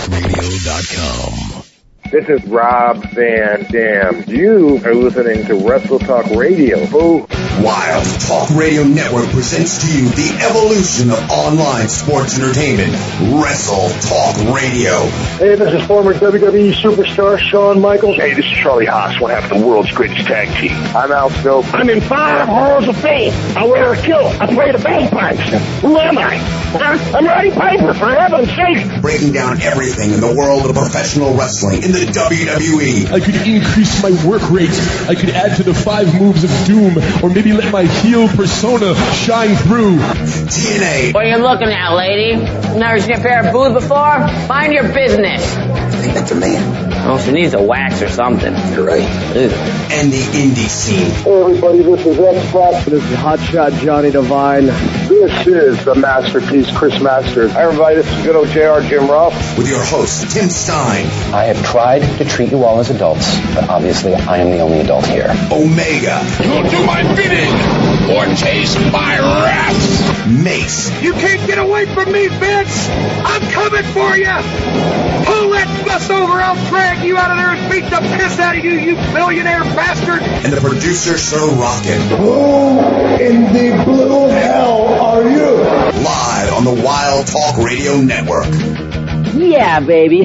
WildTalkRadio.com. This is Rob Van Dam. You are listening to Wrestle Talk Radio. Boo. Wild Talk Radio Network presents to you the evolution of online sports entertainment, Wrestle Talk Radio. Hey, this is former WWE superstar Shawn Michaels. Hey, this is Charlie Haas, one half of the world's greatest tag team. I'm Al Snow. I'm in 5 halls of fame. I wear a kilt. I play the bagpipes. Who am I? I'm Roddy Piper, for heaven's sake. Breaking down everything in the world of professional wrestling in the WWE. I could increase my work rate. I could add to the 5 moves of doom, or maybe let my heel persona shine through. TNA. What are you looking at, lady? Never seen a pair of boobs before? Mind your business. I think that's a man. Oh, she needs a wax or something. You're right. Ew. And the indie scene. Hey, everybody, this is X-Pac. This is Hotshot Johnny Devine. This is the masterpiece, Chris Masters. Hi, everybody. This is good old JR Jim Ross. With your host, Tim Stein. I have tried to treat you all as adults, but obviously I am the only adult here. Omega. You'll do my bidding or taste my wrath. Mace. You can't get away from me, Vince! I'm coming for you! Pull that bus over, I'll drag you out of there and beat the piss out of you, you billionaire bastard! And the producer, Sir Rockin'. Who in the blue hell are you? Live on the Wild Talk Radio Network. Yeah, baby.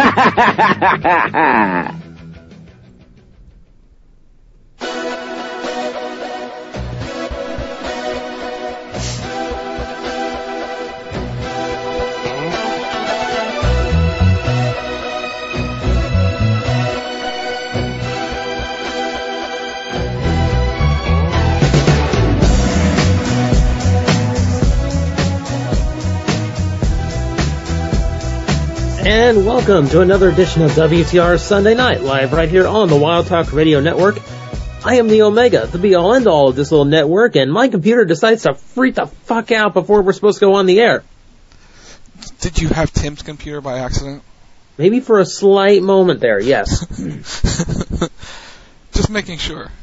And welcome to another edition of WTR Sunday Night, live right here on the Wild Talk Radio Network. I am the Omega, the be-all end-all of this little network, and my computer decides to freak the fuck out before we're supposed to go on the air. Did you have Tim's computer by accident? Maybe for a slight moment there, yes. Just making sure.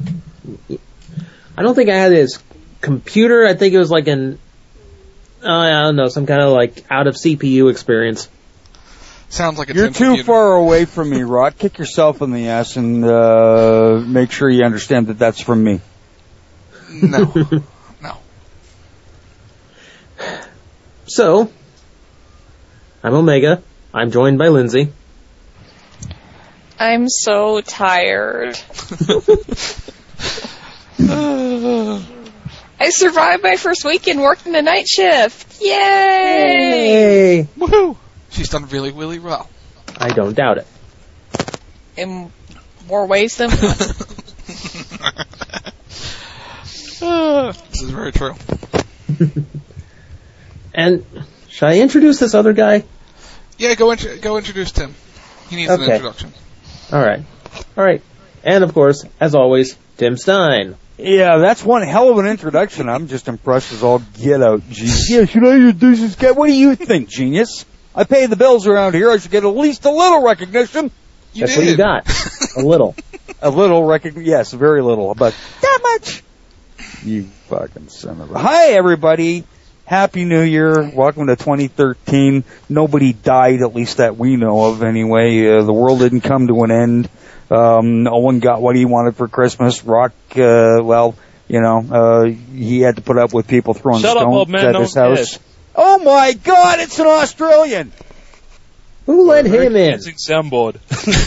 I don't think I had his computer. I think it was like I don't know, some kind of like out of CPU experience. Sounds like a You're Tim too computer. far away from me, Rod. Kick yourself in the ass and make sure you understand that that's from me. No. No. So, I'm Omega. I'm joined by Lindsay. I'm so tired. I survived my first weekend working the night shift. Yay! Woohoo! She's done really, really well. I don't doubt it. In more ways than one. This is very true. And should I introduce this other guy? Yeah, go introduce Tim. He needs an introduction. All right. And of course, as always, Tim Stein. Yeah, that's one hell of an introduction. I'm just impressed as all get out. Genius. Yeah, should I introduce this guy? What do you think, genius? I pay the bills around here. I should get at least a little recognition. That's what you got. A little. A little recognition. Yes, very little. But that much. You fucking son of a... Hi, everybody. Happy New Year. Welcome to 2013. Nobody died, at least that we know of anyway. The world didn't come to an end. No one got what he wanted for Christmas. Rock, he had to put up with people throwing stones at his house. Oh my God, it's an Australian! Who let him in? Soundboard.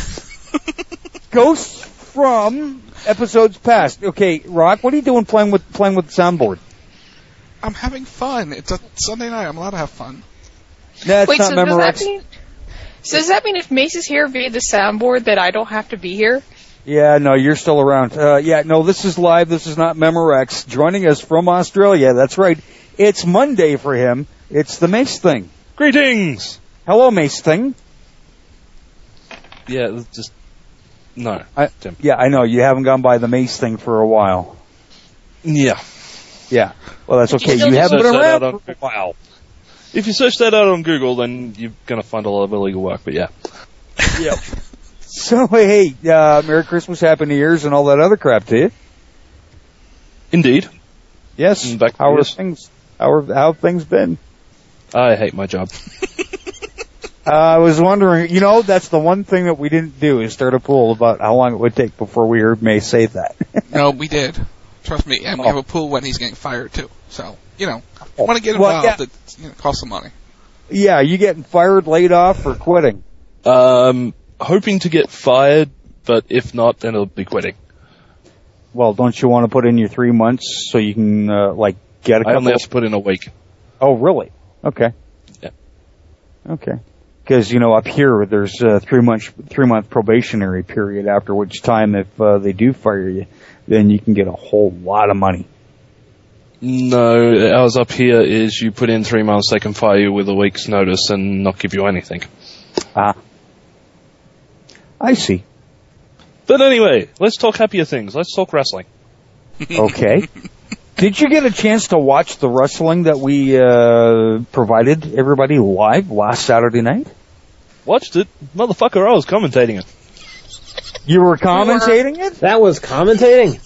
Ghosts from episodes past. Okay, Rock, what are you doing playing with the soundboard? I'm having fun. It's a Sunday night. I'm allowed to have fun. That's Wait, not Memorex. So does that mean if Mace is here via the soundboard that I don't have to be here? Yeah, no, you're still around. This is live. This is not Memorex. Joining us from Australia. That's right. It's Monday for him. It's the Mace Thing. Greetings! Hello, Mace Thing. Yeah, just... No, Tim. Yeah, I know. You haven't gone by the Mace Thing for a while. Yeah. Yeah. Well, that's okay. You haven't been around for a while. If you search that out on Google, then you're going to find a lot of illegal work, but yeah. Yep. So, hey, Merry Christmas, Happy New Year's, and all that other crap to you. Indeed. Yes. How have things been? I hate my job. I was wondering, that's the one thing that we didn't do is start a pool about how long it would take before we heard May say that. No, we did. Trust me. And we have a pool when he's getting fired, too. So, you want to get involved, it costs some money. Yeah, you getting fired, laid off, or quitting? Hoping to get fired, but if not, then it'll be quitting. Well, don't you want to put in your 3 months so you can, get a couple? I only have to put in a week. Oh, really? Okay. Yeah. Okay. Because, up here, there's a 3-month probationary period, after which time, if they do fire you, then you can get a whole lot of money. No, ours up here is you put in 3 months, they can fire you with a week's notice and not give you anything. Ah. I see. But anyway, let's talk happier things. Let's talk wrestling. Okay. Did you get a chance to watch the wrestling that we provided everybody live last Saturday night? Watched it. Motherfucker, I was commentating it. You were commentating it? That was commentating?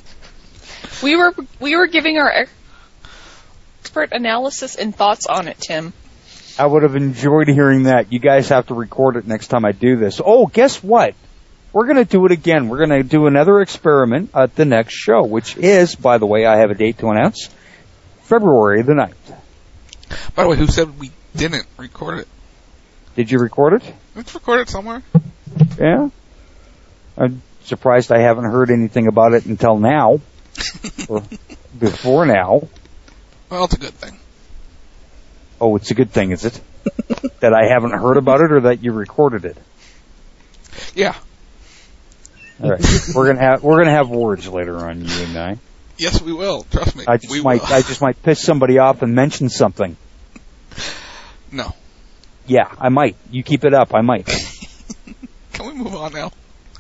We were giving our expert analysis and thoughts on it, Tim. I would have enjoyed hearing that. You guys have to record it next time I do this. Oh, guess what? We're going to do it again. We're going to do another experiment at the next show, which is, by the way, I have a date to announce, February the 9th. By the way, who said we didn't record it? Did you record it? Let's record it somewhere. Yeah. I'm surprised I haven't heard anything about it until now. Or before now. Well, it's a good thing. Oh, it's a good thing, is it? That I haven't heard about it or that you recorded it? Yeah. All right. We're gonna have words later on, you and I. Yes, we will. Trust me. I just might piss somebody off and mention something. No. Yeah, I might. You keep it up, I might. Can we move on now?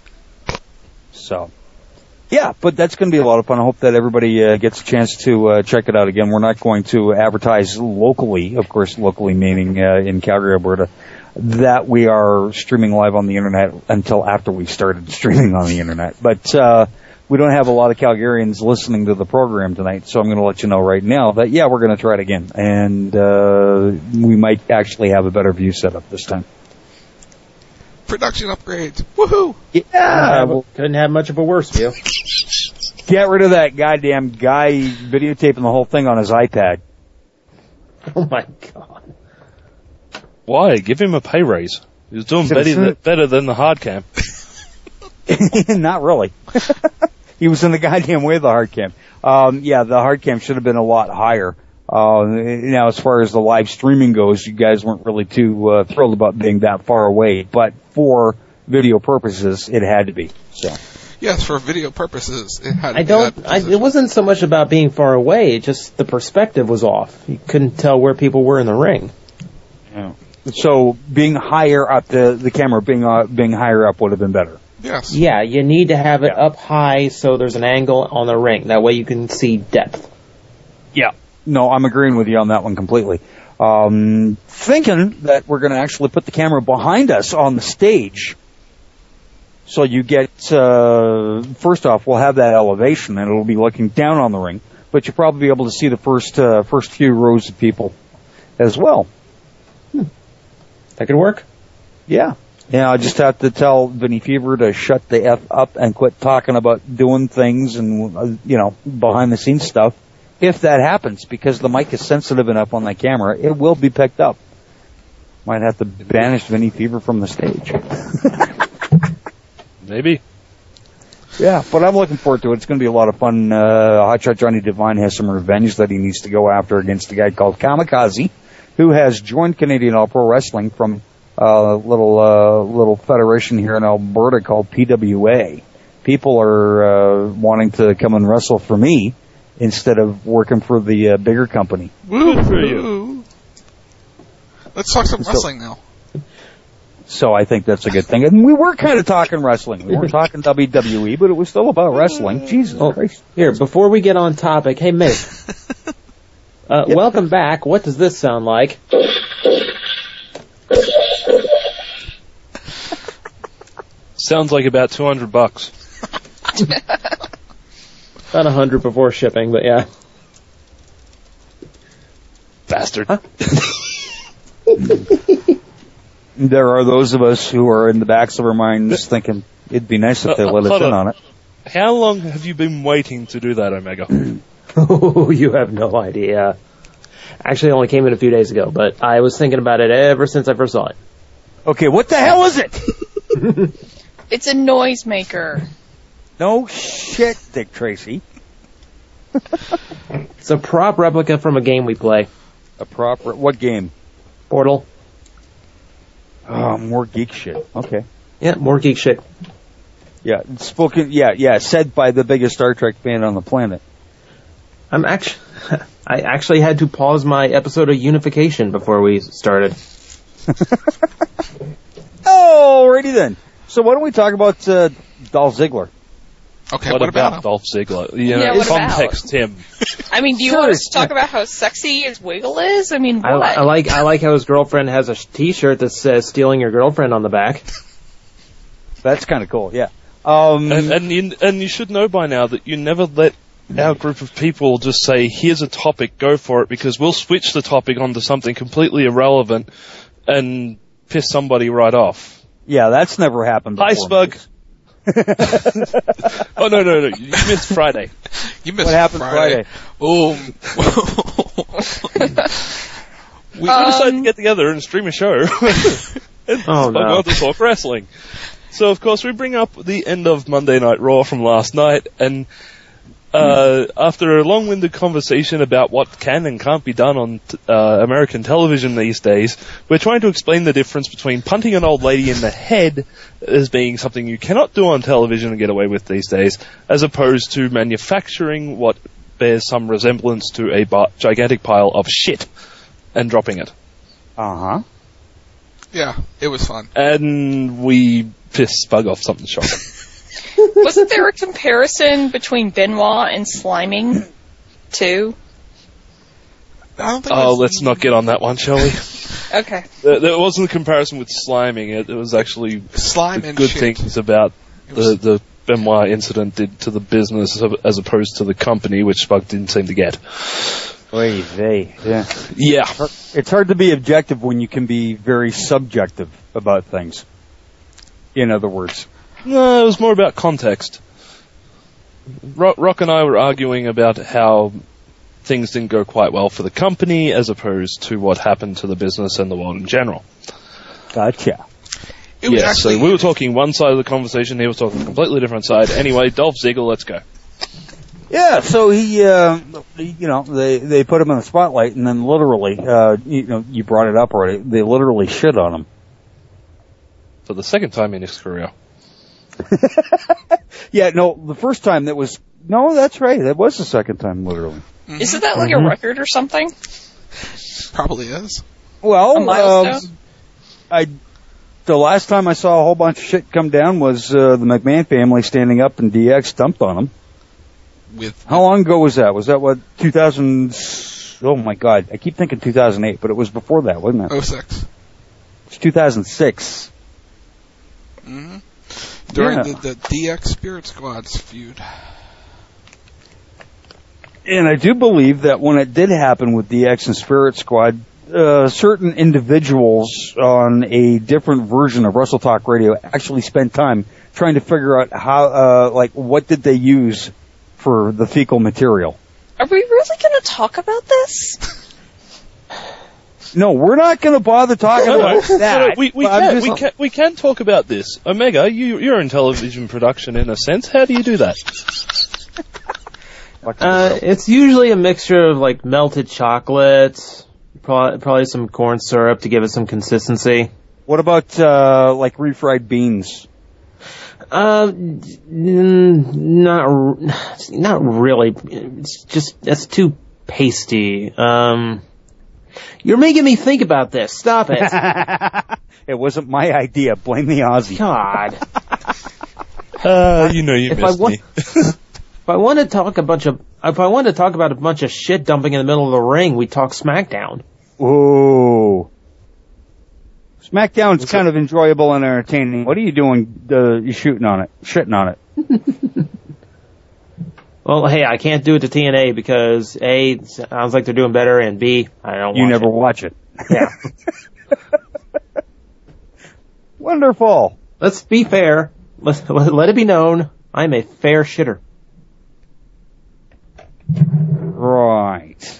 So, yeah, but that's going to be a lot of fun. I hope that everybody gets a chance to check it out again. We're not going to advertise locally, of course, locally meaning in Calgary, Alberta, that we are streaming live on the internet until after we started streaming on the internet. But we don't have a lot of Calgarians listening to the program tonight, so I'm going to let you know right now that, yeah, we're going to try it again. And we might actually have a better view set up this time. Production upgrades. Woohoo! Yeah! Couldn't have much of a worse view. Get rid of that goddamn guy videotaping the whole thing on his iPad. Oh my god. Why? Give him a pay raise. He was doing better than the hard cam. Not really. He was in the goddamn way of the hard cam. Yeah, the hard cam should have been a lot higher. Now, as far as the live streaming goes, you guys weren't really too thrilled about being that far away, but for video purposes, it had to be. So. Yes, for video purposes, it had to be. It wasn't so much about being far away, just the perspective was off. You couldn't tell where people were in the ring. Yeah. So being higher up, the camera being higher up would have been better. Yes. Yeah, you need to have it up high so there's an angle on the ring. That way you can see depth. Yeah. No, I'm agreeing with you on that one completely. Thinking that we're going to actually put the camera behind us on the stage. So you get, first off, we'll have that elevation and it'll be looking down on the ring, but you'll probably be able to see the first few rows of people as well. That could work? Yeah. Yeah, I just have to tell Vinny Fever to shut the F up and quit talking about doing things and, behind the scenes stuff. If that happens, because the mic is sensitive enough on that camera, it will be picked up. Might have to banish Vinny Fever from the stage. Maybe. Yeah, but I'm looking forward to it. It's going to be a lot of fun. Hotshot Johnny Devine has some revenge that he needs to go after against a guy called Kamikaze, who has joined Canadian All Pro Wrestling from a little federation here in Alberta called PWA. People are wanting to come and wrestle for me instead of working for the bigger company. Woo for you. Let's talk some wrestling now. So I think that's a good thing. And we were kind of talking wrestling. We weren't talking WWE, but it was still about wrestling. Jesus Christ. Here, before we get on topic, hey, Mick. Welcome back. What does this sound like? Sounds like about $200. About 100 before shipping, but yeah. Bastard. Huh? there are those of us who are in the backs of our minds thinking it'd be nice if they let us in on it. How long have you been waiting to do that, Omega? Oh, you have no idea. Actually, it only came in a few days ago, but I was thinking about it ever since I first saw it. Okay, what the hell is it? It's a noisemaker. No shit, Dick Tracy. It's a prop replica from a game we play. What game? Portal. Oh, more geek shit. Okay. Yeah, more geek shit. Yeah, said by the biggest Star Trek fan on the planet. I actually had to pause my episode of Unification before we started. Alrighty then. So why don't we talk about Dolph Ziggler? Okay, what about Dolph Ziggler? What context about? him. I mean, do you want us to talk about how sexy his wiggle is? I mean, what? I like how his girlfriend has a T-shirt that says "Stealing Your Girlfriend" on the back. That's kind of cool. Yeah. And you should know by now that you never let our group of people just say, "Here's a topic, go for it," because we'll switch the topic onto something completely irrelevant and piss somebody right off. Yeah, that's never happened before. Hi, Spug. Oh, no. You missed Friday. What happened Friday? Boom. We decided to get together and stream a show. And Spug to talk wrestling. So, of course, we bring up the end of Monday Night Raw from last night, and after a long-winded conversation about what can and can't be done on American television these days, we're trying to explain the difference between punting an old lady in the head as being something you cannot do on television and get away with these days, as opposed to manufacturing what bears some resemblance to a gigantic pile of shit and dropping it. Uh-huh. Yeah, it was fun. And we pissed Spug off something shocking. Wasn't there a comparison between Benoit and sliming, too? I don't think let's not get on that one, shall we? Okay. There wasn't a comparison with sliming. It was actually slime and good shit. Things about the Benoit incident did to the business as opposed to the company, which Spug didn't seem to get. Yeah. It's hard to be objective when you can be very subjective about things. In other words. No, it was more about context. Rock and I were arguing about how things didn't go quite well for the company as opposed to what happened to the business and the world in general. Gotcha. So we were talking one side of the conversation, he was talking a completely different side. Anyway, Dolph Ziggler, let's go. Yeah, so he, they put him in the spotlight, and then literally, you brought it up already, they literally shit on him. For the second time in his career. Yeah, no, the first time that's right, that was the second time, literally. Mm-hmm. Isn't that like a record or something? Probably is. Well, a milestone? The last time I saw a whole bunch of shit come down was the McMahon family standing up and DX dumped on him. How long ago was that? Was that 2000? Oh my God, I keep thinking 2008, but it was before that, wasn't it? 06. It's 2006. Mm-hmm. During the DX Spirit Squad's feud. And I do believe that when it did happen with DX and Spirit Squad, certain individuals on a different version of Wrestle Talk Radio actually spent time trying to figure out how, what did they use for the fecal material. Are we really going to talk about this? No, we're not going to bother talking about that. We can talk about this. Omega, you're in television production in a sense. How do you do that? It's usually a mixture of like melted chocolate, probably some corn syrup to give it some consistency. What about refried beans? Not really. It's just that's too pasty. You're making me think about this. Stop it. It wasn't my idea. Blame the Aussie. God. You missed me. If I want to talk about a bunch of shit dumping in the middle of the ring, we talk SmackDown. Ooh. SmackDown's kind of enjoyable and entertaining. What are you doing? You shitting on it. Well, hey, I can't do it to TNA because A, it sounds like they're doing better, and B, I don't watch it. You never watch it. Yeah. Wonderful. Let's be fair. Let it be known, I'm a fair shitter. Right.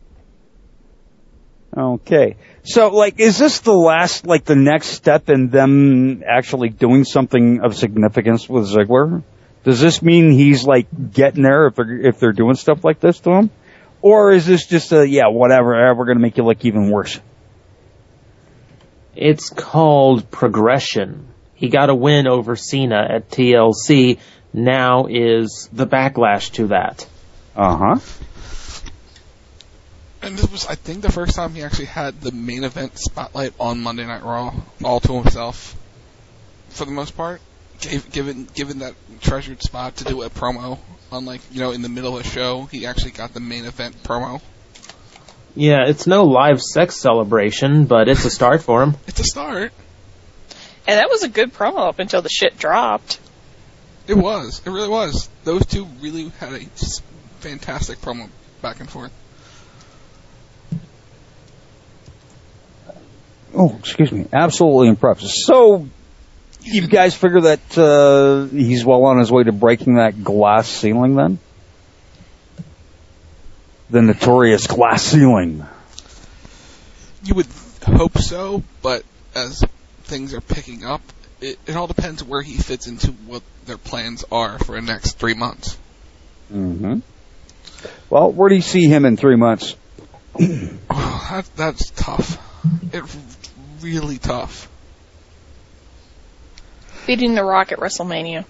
Okay. So, like, is this the last, like, the next step in them actually doing something of significance with Ziggler? Does this mean he's, like, getting there if they're doing stuff like this to him? Or is this just whatever, we're gonna make you look even worse? It's called progression. He got a win over Cena at TLC. Now is the backlash to that. Uh-huh. And this was, I think, the first time he actually had the main event spotlight on Monday Night Raw, all to himself, for the most part. Given that treasured spot to do a promo, unlike, in the middle of the show, he actually got the main event promo. Yeah, it's no live sex celebration, but it's a start for him. It's a start. And that was a good promo up until the shit dropped. It was. It really was. Those two really had a fantastic promo back and forth. Oh, excuse me. Absolutely impressive. So, you guys figure that he's well on his way to breaking that glass ceiling then? The notorious glass ceiling. You would hope so, but as things are picking up, it all depends where he fits into what their plans are for the next 3 months. Mm-hmm. Well, where do you see him in 3 months? That's tough. It's really tough. Beating The Rock at WrestleMania.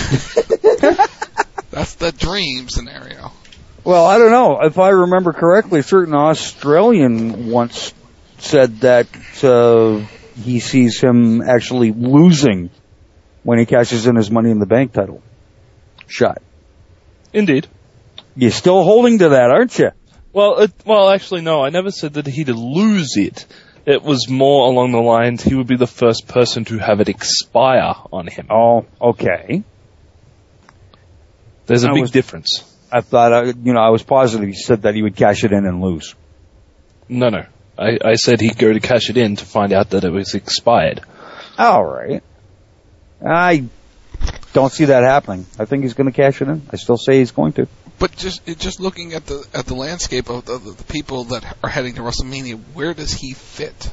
That's the dream scenario. Well, I don't know. If I remember correctly, a certain Australian once said that he sees him actually losing when he cashes in his Money in the Bank title shot. Indeed. You're still holding to that, aren't you? Well, actually, no. I never said that he'd lose it. It was more along the lines he would be the first person to have it expire on him. Oh, okay. There's a big difference. I thought, I was positive he said that he would cash it in and lose. No. I said he'd go to cash it in to find out that it was expired. All right. I don't see that happening. I think he's going to cash it in. I still say he's going to. But just looking at the landscape of the people that are heading to WrestleMania, where does he fit?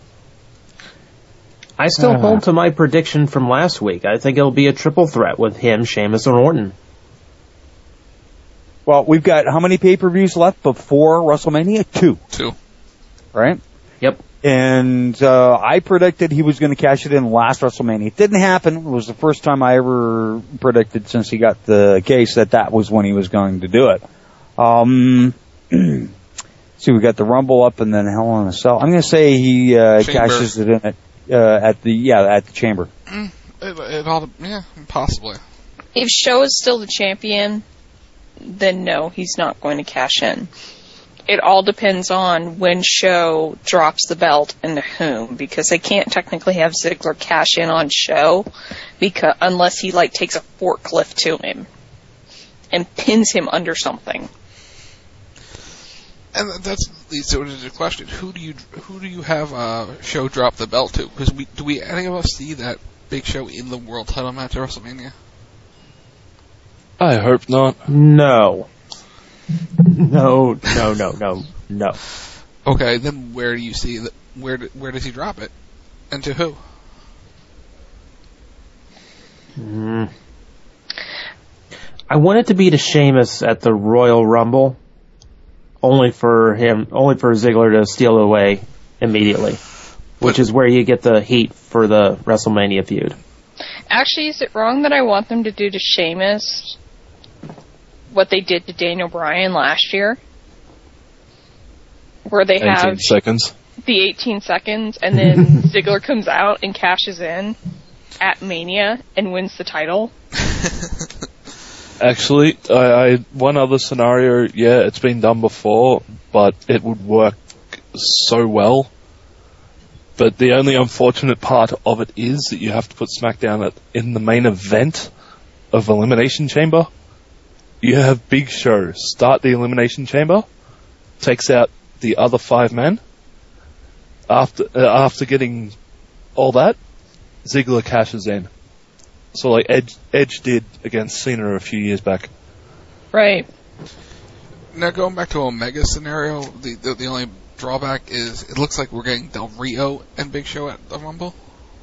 I still hold to my prediction from last week. I think it'll be a triple threat with him, Sheamus, and Orton. Well, we've got how many pay-per-views left before WrestleMania? 2. 2. Right? Yep. And I predicted he was going to cash it in last WrestleMania. It didn't happen. It was the first time I ever predicted since he got the case that was when he was going to do it. See, we got the Rumble up and then Hell in a Cell. I'm going to say he cashes it in at the Chamber. Possibly. If Show is still the champion, then no, he's not going to cash in. It all depends on when Show drops the belt and to whom, because they can't technically have Ziggler cash in on Show unless he takes a forklift to him and pins him under something. And that leads to the question: who do you have Show drop the belt to? Because do we any of us see that Big Show in the world title match at WrestleMania? I hope not. No. No. Okay, then where do you see that? Where does he drop it, and to who? I want it to be to Sheamus at the Royal Rumble, only for Ziggler to steal it away immediately, which is where you get the heat for the WrestleMania feud. Actually, is it wrong that I want them to do to Sheamus what they did to Daniel Bryan last year? Where they have 18 seconds. The 18 seconds, and then Ziggler comes out and cashes in at Mania and wins the title. Actually, one other scenario, it's been done before, but it would work so well. But the only unfortunate part of it is that you have to put SmackDown in the main event of Elimination Chamber. You have Big Show start the Elimination Chamber, takes out the other 5 men. After getting all that, Ziggler cashes in. So like Edge did against Cena a few years back. Right. Now going back to Omega's scenario, the only drawback is it looks like we're getting Del Rio and Big Show at the Rumble.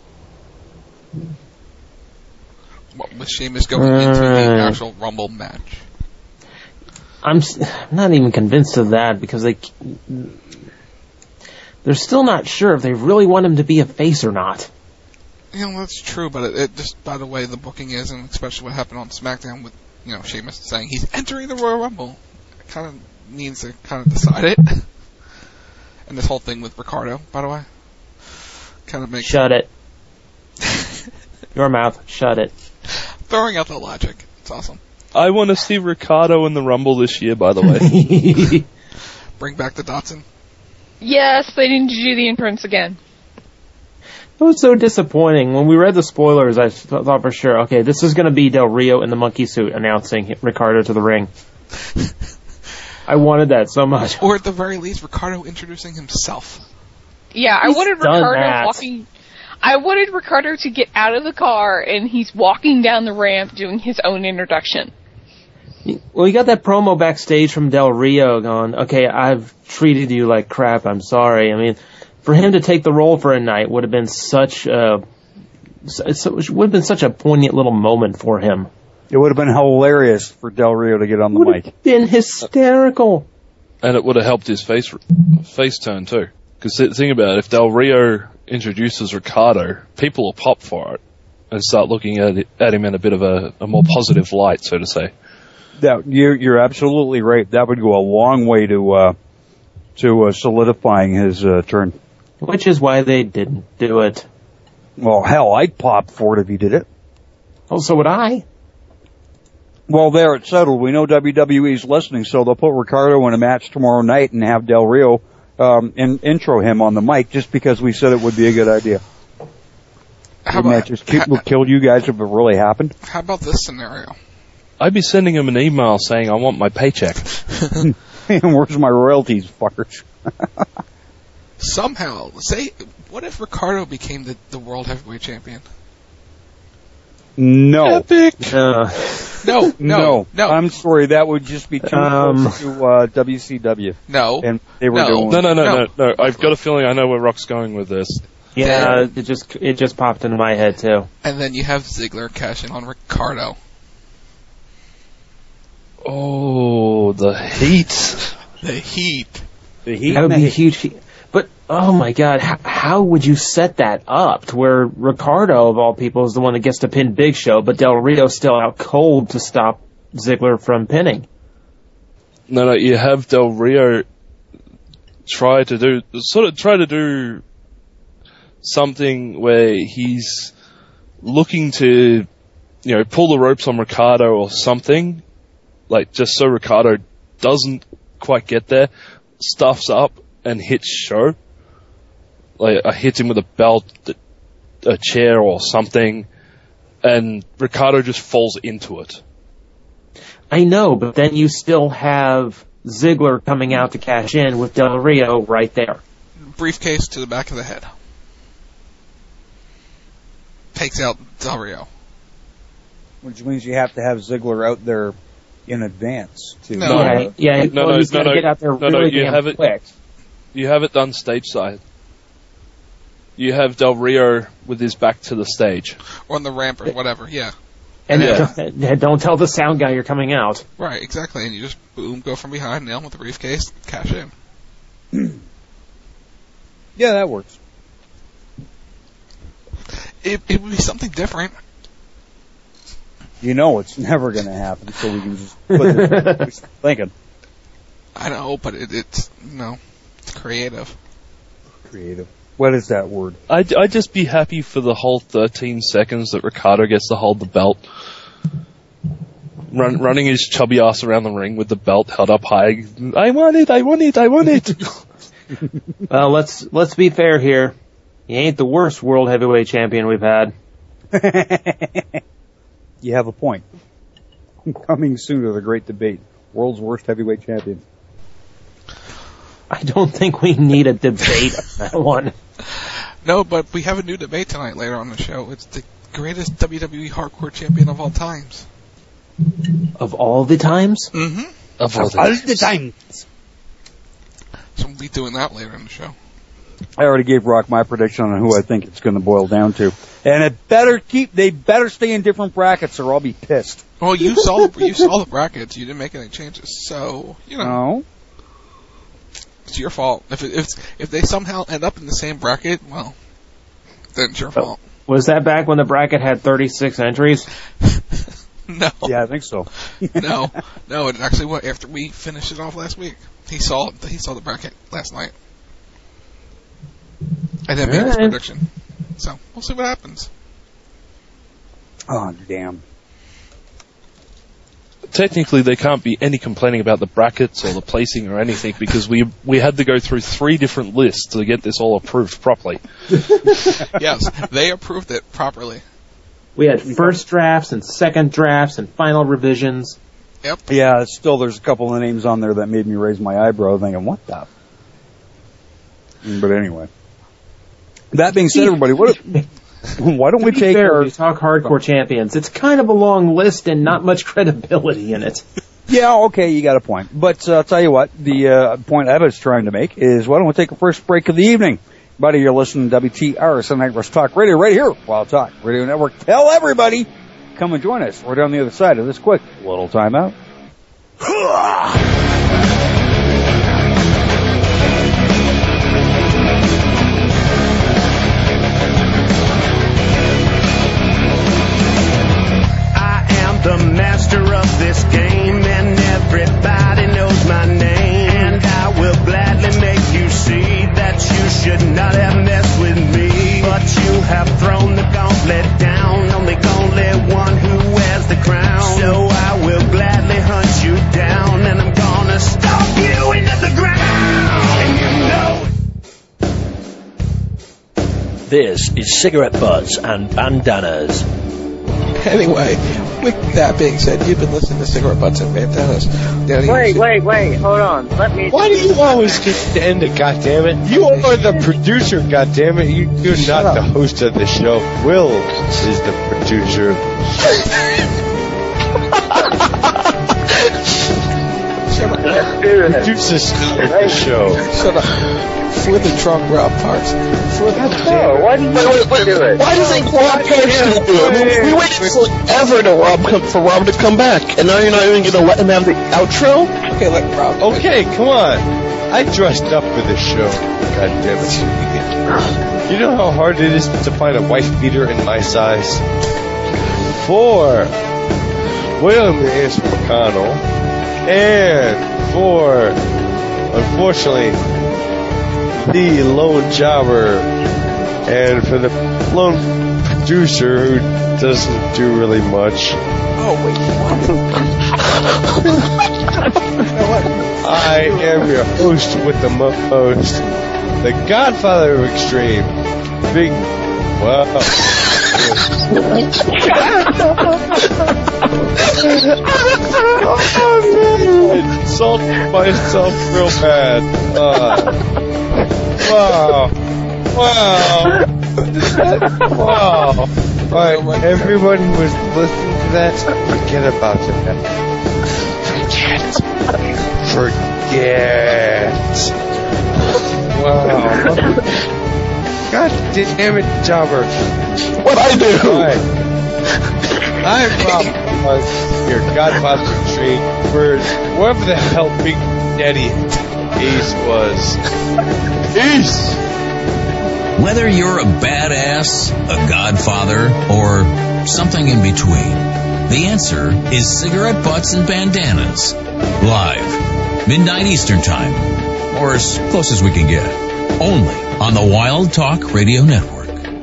With Sheamus going into the actual Rumble match. I'm not even convinced of that because they're still not sure if they really want him to be a face or not. You know, that's true, but it just by the way the booking is, and especially what happened on SmackDown with, you know, Sheamus saying he's entering the Royal Rumble, it kind of needs to kind of decide it. And this whole thing with Ricardo, by the way, kind of makes... Shut it. Your mouth. Shut it. Throwing out the logic. It's awesome. I want to see Ricardo in the Rumble this year, by the way. Bring back the Dotson. Yes, they need to do the entrance again. It was so disappointing. When we read the spoilers, I thought for sure, okay, this is going to be Del Rio in the monkey suit announcing Ricardo to the ring. I wanted that so much. Or at the very least, Ricardo introducing himself. Yeah, I wanted Ricardo to get out of the car and he's walking down the ramp doing his own introduction. Well, you got that promo backstage from Del Rio going, okay, I've treated you like crap, I'm sorry. I mean, for him to take the role for a night would have been such a poignant little moment for him. It would have been hilarious for Del Rio to get on the mic. It would have been hysterical. And it would have helped his face turn too. Because think about it, if Del Rio introduces Ricardo, people will pop for it and start looking at him in a bit of a more positive light, so to say. You're absolutely right. That would go a long way to solidifying his turn. Which is why they didn't do it. Well, hell, I'd pop for it if he did it. Oh, so would I. Well, there it's settled. We know WWE's listening, so they'll put Ricardo in a match tomorrow night and have Del Rio intro him on the mic just because we said it would be a good idea. Wouldn't that just kill you guys if it really happened? How about this scenario? I'd be sending him an email saying I want my paycheck. Where's my royalties, fuckers? Somehow, what if Ricardo became the World Heavyweight Champion? No. Epic. No. I'm sorry, that would just be too close to WCW. No. And they were doing No. I've got a feeling I know where Rock's going with this. Yeah, it just popped into my head too. And then you have Ziggler cash in on Ricardo. Oh, the heat. The heat. That would be a huge heat. But, oh my god, how would you set that up to where Ricardo, of all people, is the one that gets to pin Big Show, but Del Rio's still out cold to stop Ziggler from pinning? No, you have Del Rio try to do something where he's looking to, pull the ropes on Ricardo or something, like just so Ricardo doesn't quite get there, stuffs up and hits Show. Like, hits him with a belt, a chair or something, and Ricardo just falls into it. I know, but then you still have Ziggler coming out to cash in with Del Rio right there. Briefcase to the back of the head. Takes out Del Rio. Which means you have to have Ziggler out there in advance. He's got to get out there really damn quick. You have it done stage side. You have Del Rio with his back to the stage. Or on the ramp or whatever, yeah. And don't tell the sound guy you're coming out. Right, exactly. And you just, boom, go from behind, nail him with the briefcase, cash in. Yeah, that works. It would be something different. It's never going to happen, so we can just put it thinking. I know, but it's creative. Creative. What is that word? I'd just be happy for the whole 13 seconds that Ricardo gets to hold the belt. Running his chubby ass around the ring with the belt held up high. I want it. Well, let's be fair here. He ain't the worst world heavyweight champion we've had. You have a point. Coming soon to the great debate. World's worst heavyweight champion. I don't think we need a debate on that one. No, but we have a new debate tonight later on the show. It's the greatest WWE Hardcore Champion of all times. Of all the times? Mm-hmm. Of all the times. So we'll be doing that later in the show. I already gave Rock my prediction on who I think it's going to boil down to. And they better stay in different brackets or I'll be pissed. Well, you saw the brackets. You didn't make any changes. So, No. It's your fault. If they somehow end up in the same bracket, well, then it's your fault. Was that back when the bracket had 36 entries? No. Yeah, I think so. No, it actually went after we finished it off last week. He saw the bracket last night. And then made his prediction. So, we'll see what happens. Oh, damn. Technically, there can't be any complaining about the brackets or the placing or anything because we had to go through 3 different lists to get this all approved properly. Yes, they approved it properly. We had first drafts and second drafts and final revisions. Yep. Yeah, still there's a couple of names on there that made me raise my eyebrow thinking, what the? But anyway. That being said, everybody, why don't we take our... We talk Hardcore Champions. It's kind of a long list and not much credibility in it. Yeah, okay, you got a point. But I'll tell you what, the point I was trying to make is why don't we take a first break of the evening? Buddy, you're listening to WTR, Sunday Night Wrestling Talk Radio, right here, Wild Talk Radio Network. Tell everybody, come and join us. We're down the other side of this quick little timeout. The master of this game, and everybody knows my name. And I will gladly make you see that you should not have messed with me. But you have thrown the gauntlet down on the only one who wears the crown. So I will gladly hunt you down, and I'm gonna stomp you into the ground. And you know. This is Cigarette Butts and Bandanas. Anyway, with that being said, you've been listening to Cigarette Butts and Bandanas. Wait, hold on. Why do you always get to end it, goddammit? You are the producer, goddammit. You're not the host of the show. Will is the producer. Produces the show. Shut up. For the drunk Rob Parks. Why does Rob Parks do it? We waited forever for Rob to come back, and now you're not even going to let him have the outro? Okay, let Rob. Okay, come on. I dressed up for this show. God damn it. You know how hard it is to find a wife beater in my size? For William A. McConnell, and for, unfortunately, the lone jobber, and for the lone producer who doesn't do really much. Oh, wait. I am your host with the most, the Godfather of Extreme, Big, wow. I insulted myself real bad. Wow. Alright, everybody was listening to that. Forget about it. Forget. Wow. God damn it, Jobber. What'd I do? Right. I'm Rob, your Godfather Tree, for wherever the hell Big Daddy Ace was. Peace! Whether you're a badass, a godfather, or something in between, the answer is Cigarette Butts and Bandanas. Live, midnight Eastern Time, or as close as we can get. Only on the Wild Talk Radio Network.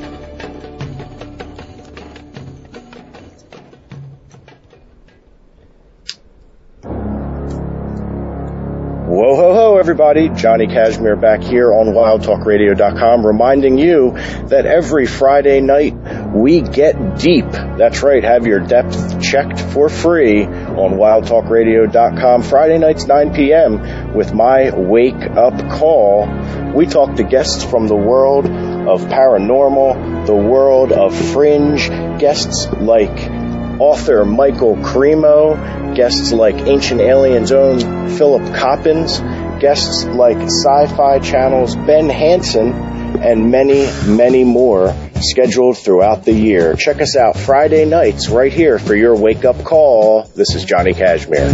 Whoa, ho, ho, everybody. Johnny Cashmere back here on WildTalkRadio.com, reminding you that every Friday night we get deep. That's right, have your depth checked for free on wildtalkradio.com, Friday nights 9 p.m. with my Wake Up Call. We talk to guests from the world of paranormal, the world of fringe, guests like author Michael Cremo, guests like Ancient Aliens' own Philip Coppens, guests like Sci-Fi Channel's Ben Hansen, and many, many more scheduled throughout the year. Check us out Friday nights right here for your wake-up call. This is Johnny Cashmere.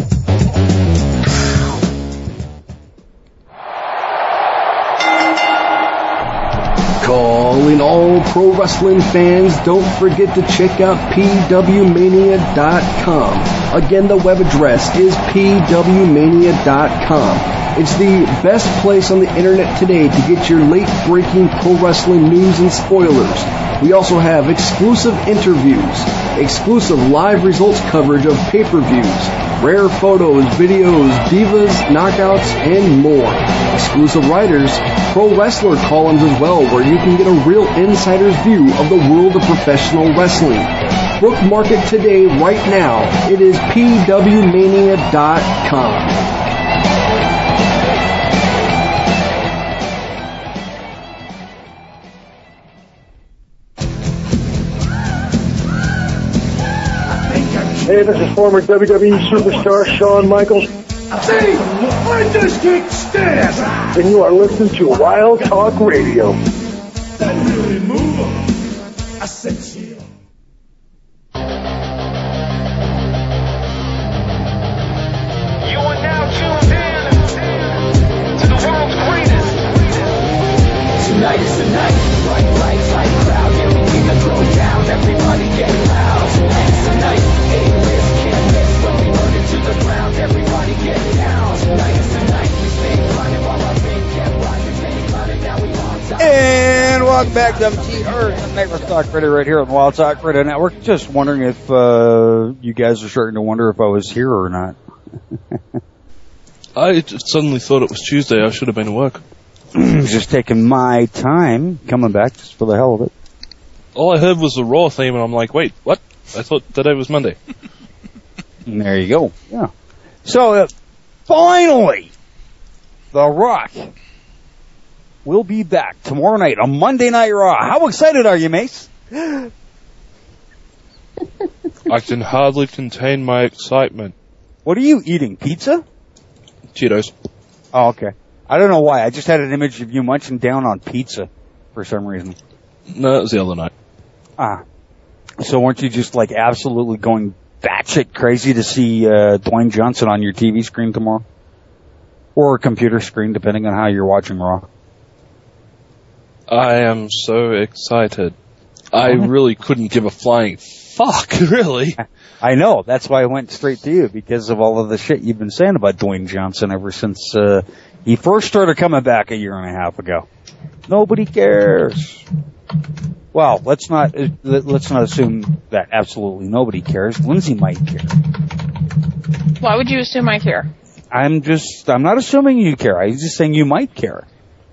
Calling all pro wrestling fans, don't forget to check out pwmania.com. Again, the web address is pwmania.com. It's the best place on the internet today to get your late-breaking pro wrestling news and spoilers. We also have exclusive interviews, exclusive live results coverage of pay-per-views, rare photos, videos, divas, knockouts, and more. Exclusive writers, pro wrestler columns as well, where you can get a real insider's view of the world of professional wrestling. Bookmark it today, right now. It is pwmania.com. Hey, this is former WWE superstar Shawn Michaels. See, I just can't stand. And you are listening to Wild Talk Radio. That really move 'em. I said chill. You are now tuned in to the world's greatest. Tonight is the night. Bright lights, light crowd. Yeah, we need to throw down. Everybody get loud. Tonight is the night. A-list can't miss when we burn it to the ground. Everybody get down. Tonight is the night. We stay running while our big kept rising. Stay running. Now we on top. And welcome back to MTR, Network Talk Radio right here on the Wild Talk Radio Network. Just wondering if you guys are starting to wonder if I was here or not. I just suddenly thought it was Tuesday. I should have been at work. Just taking my time coming back just for the hell of it. All I heard was the Raw theme, and I'm like, wait, what? I thought today was Monday. And there you go. Yeah. So, finally, The Rock will be back tomorrow night on Monday Night Raw. How excited are you, Mace? I can hardly contain my excitement. What are you eating, pizza? Cheetos. Oh, okay. I don't know why. I just had an image of you munching down on pizza for some reason. No, it was the other night. Ah. So weren't you just like absolutely going batshit crazy to see Dwayne Johnson on your TV screen tomorrow? Or a computer screen, depending on how you're watching Raw. I am so excited. I really couldn't give a flying fuck, really. I know. That's why I went straight to you, because of all of the shit you've been saying about Dwayne Johnson ever since he first started coming back a year and a half ago. Nobody cares. Well, let's not assume that absolutely nobody cares. Lindsay might care. Why would you assume I care? I'm not assuming you care. I'm just saying you might care.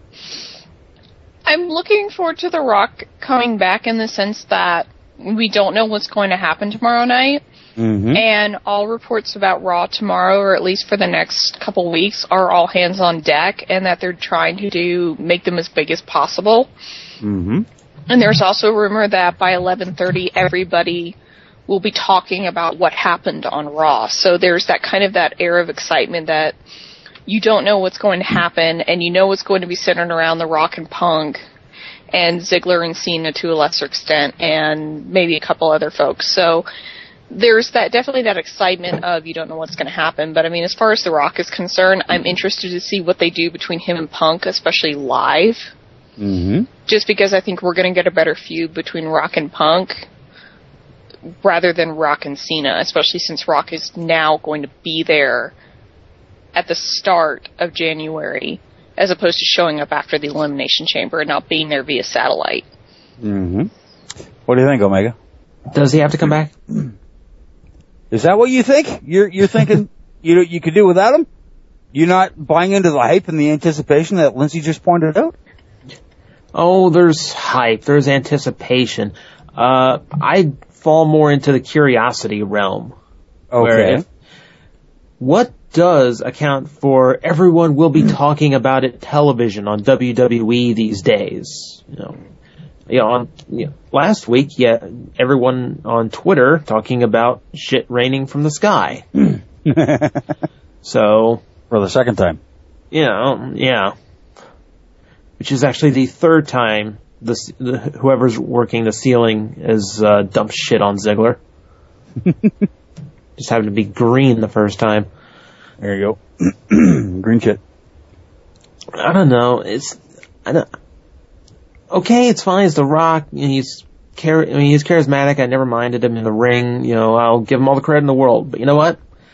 I'm looking forward to The Rock coming back in the sense that we don't know what's going to happen tomorrow night. Mm-hmm. And all reports about Raw tomorrow, or at least for the next couple weeks, are all hands on deck, and that they're trying to make them as big as possible. Mm-hmm. And there's also a rumor that by 11:30, everybody will be talking about what happened on Raw. So there's that kind of that air of excitement that you don't know what's going to happen, and you know it's going to be centered around The Rock and Punk, and Ziggler and Cena to a lesser extent, and maybe a couple other folks. So there's definitely that excitement of you don't know what's going to happen. But I mean, as far as The Rock is concerned, I'm interested to see what they do between him and Punk, especially live. Mm-hmm. Just because I think we're going to get a better feud between Rock and Punk rather than Rock and Cena, especially since Rock is now going to be there at the start of January, as opposed to showing up after the Elimination Chamber and not being there via satellite. Mm-hmm. What do you think, Omega? Does he have to come back? Is that what you think? You're thinking you could do without him? You're not buying into the hype and the anticipation that Lindsay just pointed out? Oh, there's hype. There's anticipation. I'd fall more into the curiosity realm. Okay. Where what does account for everyone will be talking about it television on WWE these days? Last week, everyone on Twitter talking about shit raining from the sky. So, for the second time. Yeah. Which is actually the third time whoever's working the ceiling has dumped shit on Ziggler. Just happened to be green the first time. There you go. Green shit. I don't know. Okay, it's fine. It's The Rock. He's charismatic. I never minded him in the ring. I'll give him all the credit in the world. But you know what?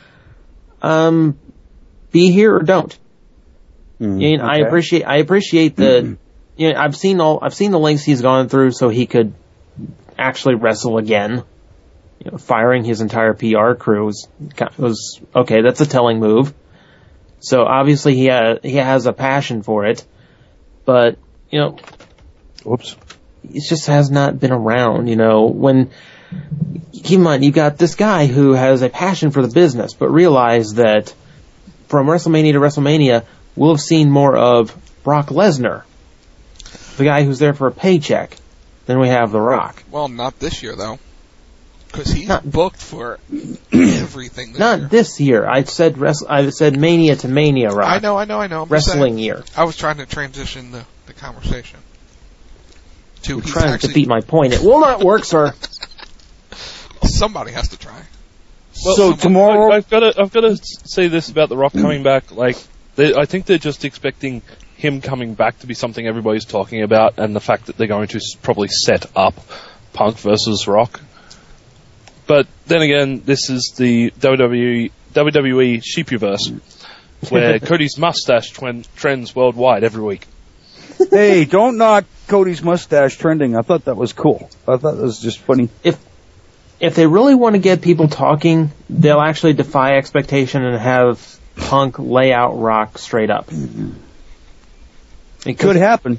Be here or don't. Okay. I appreciate the. I've seen the lengths he's gone through so he could actually wrestle again. Firing his entire PR crew was okay. That's a telling move. So obviously he has a passion for it, but Oops. It just has not been around, when, keep in mind, you got this guy who has a passion for the business, but realize that from WrestleMania to WrestleMania, we'll have seen more of Brock Lesnar, the guy who's there for a paycheck, than we have The Rock. Well, not this year, though. Because he's booked for everything this year. Not this year. I said Mania to Mania, Rock. I know. Wrestling year. I was trying to transition the conversation. You're trying to beat my point. It will not work, sir. Well, somebody has to try. Well, so tomorrow, I've got to say this about The Rock coming back. I think they're just expecting him coming back to be something everybody's talking about, and the fact that they're going to probably set up Punk versus Rock. But then again, this is the WWE Sheepyverse, where Cody's mustache trends worldwide every week. Hey, don't knock Cody's mustache trending. I thought that was cool. I thought that was just funny. If they really want to get people talking, they'll actually defy expectation and have Punk lay out Rock straight up. It could happen.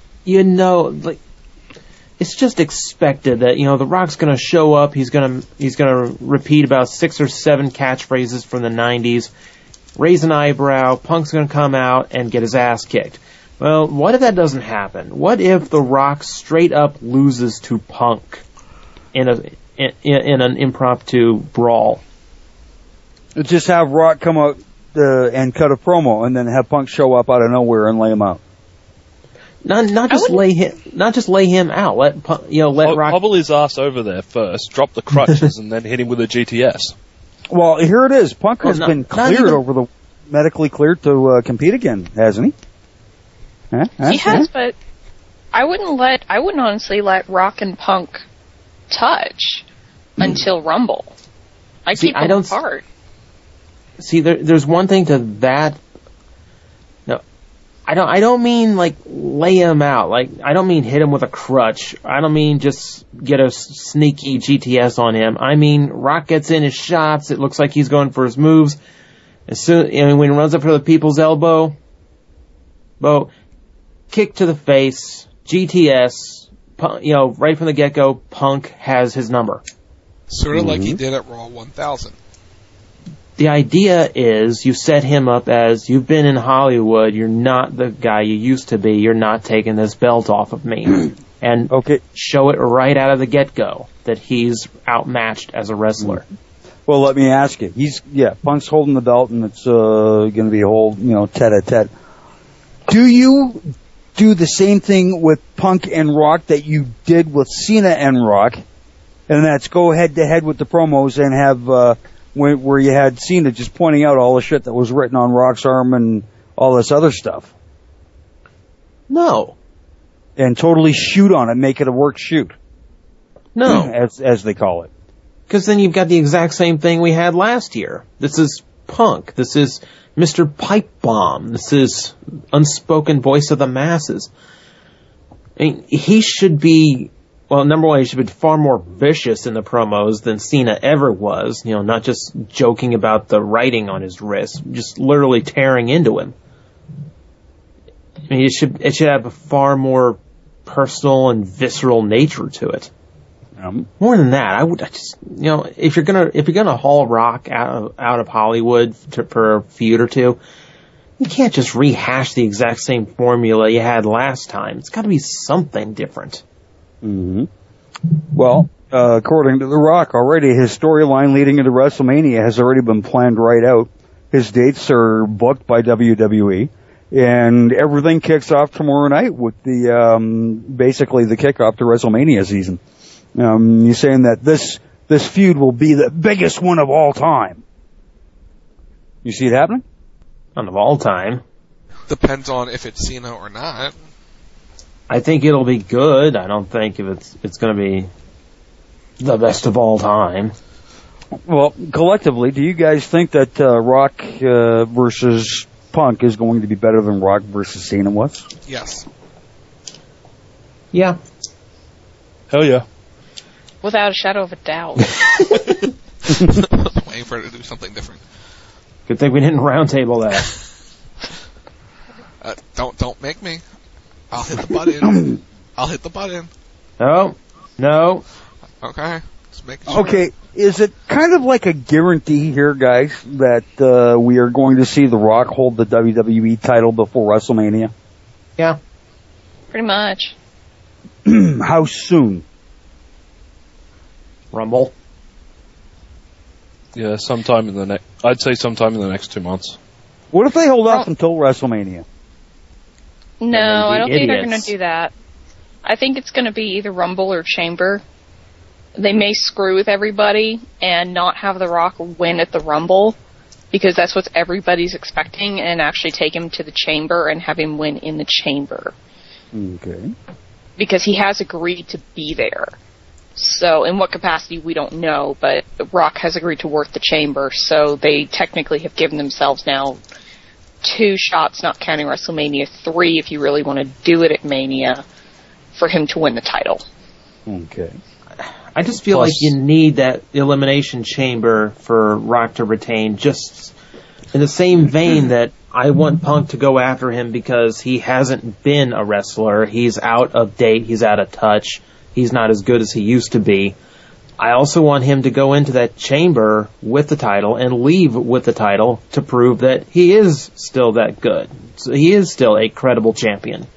It's just expected that, The Rock's gonna show up, he's gonna repeat about 6 or 7 catchphrases from the 90s, raise an eyebrow, Punk's gonna come out and get his ass kicked. Well, what if that doesn't happen? What if The Rock straight up loses to Punk in an impromptu brawl? Just have Rock come out and cut a promo, and then have Punk show up out of nowhere and lay him out. Not just lay him out. Let Rock hobble his ass over there first, drop the crutches, and then hit him with a GTS. Well, here it is. Punk has been cleared medically cleared to compete again, hasn't he? He has, but I wouldn't honestly let Rock and Punk touch until Rumble. I keep them apart. See, there's one thing to that. No, I don't mean lay him out. I don't mean hit him with a crutch. I don't mean just get a sneaky GTS on him. I mean Rock gets in his shots. It looks like he's going for his moves. When he runs up for the people's elbow, kick to the face, GTS, right from the get-go, Punk has his number. Sort of like he did at Raw 1000. The idea is you set him up as, you've been in Hollywood, you're not the guy you used to be, you're not taking this belt off of me. And show it right out of the get-go that he's outmatched as a wrestler. Well, let me ask you. Punk's holding the belt, and it's going to be a whole, tete-a-tete. Do you do the same thing with Punk and Rock that you did with Cena and Rock, and that's go head-to-head with the promos and have where you had Cena just pointing out all the shit that was written on Rock's arm and all this other stuff? No. And totally shoot on it, make it a work shoot. No. As they call it. Because then you've got the exact same thing we had last year. This is Punk. This is Mr. Pipe Bomb. This is unspoken voice of the masses. I mean, he should be, number one, he should be far more vicious in the promos than Cena ever was. Not just joking about the writing on his wrist, just literally tearing into him. I mean, it should have a far more personal and visceral nature to it. More than that, I just, if you're gonna haul Rock out of Hollywood for a feud or two, you can't just rehash the exact same formula you had last time. It's got to be something different. Mm-hmm. Well, according to The Rock, already his storyline leading into WrestleMania has already been planned right out. His dates are booked by WWE, and everything kicks off tomorrow night with the basically the kickoff to WrestleMania season. He's saying that this feud will be the biggest one of all time. You see it happening? Not of all time. Depends on if it's Cena or not. I think it'll be good. I don't think if it's going to be the best of all time. Well, collectively, do you guys think that Rock versus Punk is going to be better than Rock versus Cena was? Yes. Yeah. Hell yeah. Without a shadow of a doubt. I was waiting for her to do something different. Good thing we didn't roundtable that. Don't make me. I'll hit the button. I'll hit the button. No. Okay. Just making sure. Okay. Is it kind of like a guarantee here, guys, that we are going to see The Rock hold the WWE title before WrestleMania? Yeah. Pretty much. How soon? Rumble. Yeah, sometime in the I'd say sometime in the next 2 months. What if they hold off until WrestleMania? No, I don't think they're going to do that. I think it's going to be either Rumble or Chamber. They may screw with everybody and not have The Rock win at the Rumble, because that's what everybody's expecting, and actually take him to the Chamber and have him win in the Chamber. Okay. Because he has agreed to be there. So, in what capacity, we don't know, but Rock has agreed to work the Chamber, so they technically have given themselves now 2 shots, not counting WrestleMania, 3 if you really want to do it at Mania, for him to win the title. Okay. I just feel like you need that Elimination Chamber for Rock to retain, just in the same vein that I want Punk to go after him because he hasn't been a wrestler. He's out of date. He's out of touch. He's not as good as he used to be. I also want him to go into that chamber with the title and leave with the title to prove that he is still that good. So he is still a credible champion.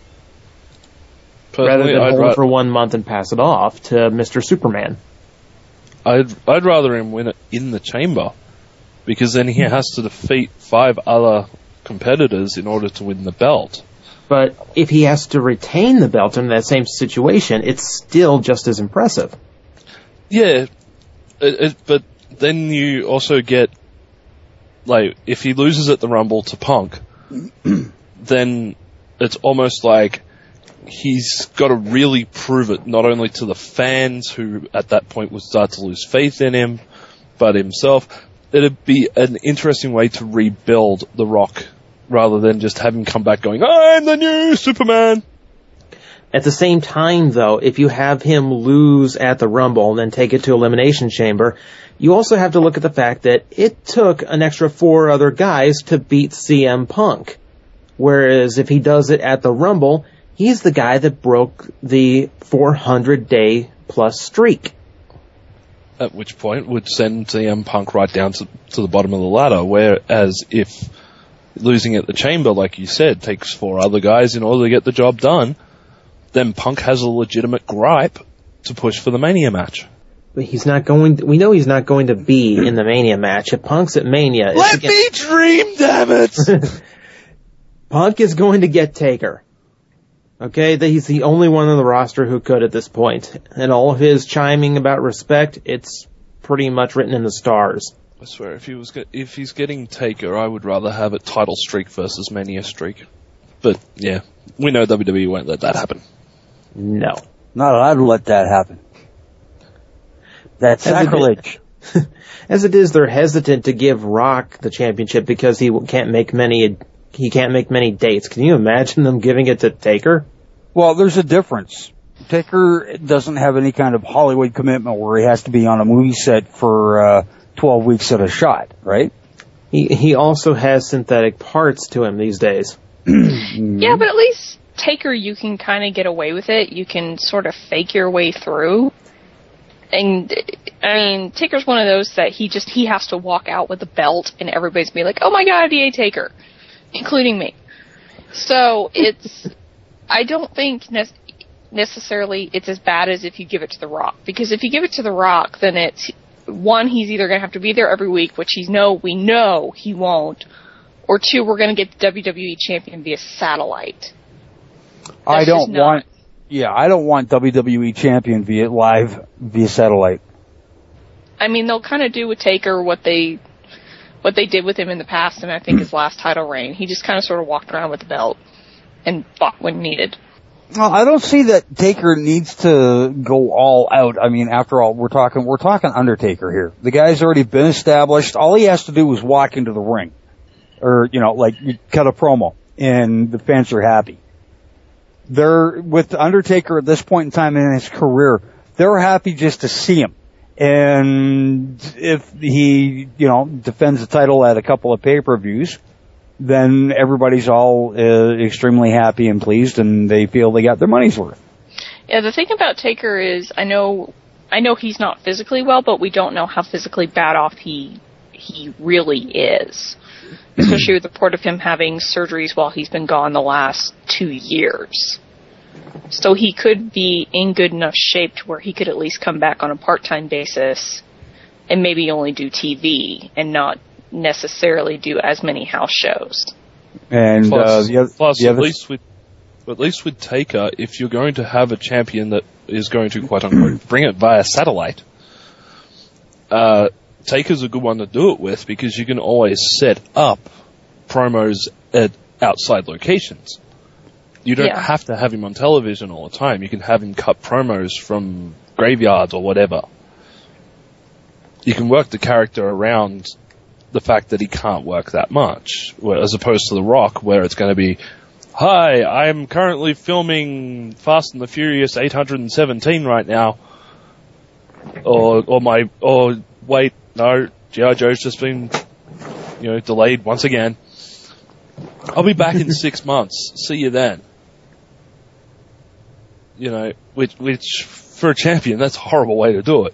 Rather than hold it for 1 month and pass it off to Mr. Superman. I'd rather him win it in the chamber, because then he has to defeat 5 other competitors in order to win the belt. But if he has to retain the belt in that same situation, it's still just as impressive. Yeah, but then you also get, like, if he loses at the Rumble to Punk, then it's almost like he's got to really prove it, not only to the fans, who at that point would start to lose faith in him, but himself. It'd be an interesting way to rebuild The Rock, rather than just have him come back going, I'm the new Superman! At the same time, though, if you have him lose at the Rumble and then take it to Elimination Chamber, you also have to look at the fact that it took an extra 4 other guys to beat CM Punk. Whereas if he does it at the Rumble, he's the guy that broke the 400-day plus streak. At which point would send CM Punk right down to the bottom of the ladder, whereas if losing at the Chamber, like you said, takes 4 other guys in order to get the job done, then Punk has a legitimate gripe to push for the Mania match. But we know he's not going to be in the Mania match. If Punk's at Mania... Let me dream, damn it! Punk is going to get Taker. Okay, he's the only one on the roster who could at this point. And all of his chiming about respect, it's pretty much written in the stars. I swear, if he's getting Taker, I would rather have it title streak versus Mania streak. But, yeah, we know WWE won't let that happen. No. Not allowed to let that happen. That's sacrilege. As it is, they're hesitant to give Rock the championship because he can't make many dates. Can you imagine them giving it to Taker? Well, there's a difference. Taker doesn't have any kind of Hollywood commitment where he has to be on a movie set for 12 weeks at a shot, right? He also has synthetic parts to him these days. Yeah, but at least Taker, you can kind of get away with it. You can sort of fake your way through. And, I mean, Taker's one of those that he has to walk out with the belt and everybody's be like, oh my god, D.A. Taker. Including me. So, I don't think necessarily it's as bad as if you give it to The Rock. Because if you give it to The Rock, then it's, one, he's either going to have to be there every week, which we know he won't, or two, we're going to get the WWE champion via satellite. I don't want WWE champion via satellite. I mean, they'll kind of do with Taker what they did with him in the past, and I think his last title reign. He just kind of sort of walked around with the belt and fought when needed. Well, I don't see that Taker needs to go all out. I mean, after all, we're talking Undertaker here. The guy's already been established. All he has to do is walk into the ring. Or, you cut a promo, and the fans are happy. With Undertaker at this point in time in his career, they're happy just to see him. And if he, defends the title at a couple of pay-per-views, then everybody's all extremely happy and pleased, and they feel they got their money's worth. Yeah, the thing about Taker is, I know he's not physically well, but we don't know how physically bad off he really is. Especially with the report of him having surgeries while he's been gone the last 2 years. So he could be in good enough shape to where he could at least come back on a part-time basis and maybe only do TV and not necessarily do as many house shows. And at least with Taker, if you're going to have a champion that is going to, quote unquote, bring it via satellite, Taker's a good one to do it with because you can always set up promos at outside locations. You don't have to have him on television all the time. You can have him cut promos from graveyards or whatever. You can work the character around the fact that he can't work that much, as opposed to The Rock, where it's going to be, hi, I'm currently filming Fast and the Furious 817 right now. Or wait, no, G.I. Joe's just been, delayed once again. I'll be back in 6 months. See you then. Which for a champion, that's a horrible way to do it.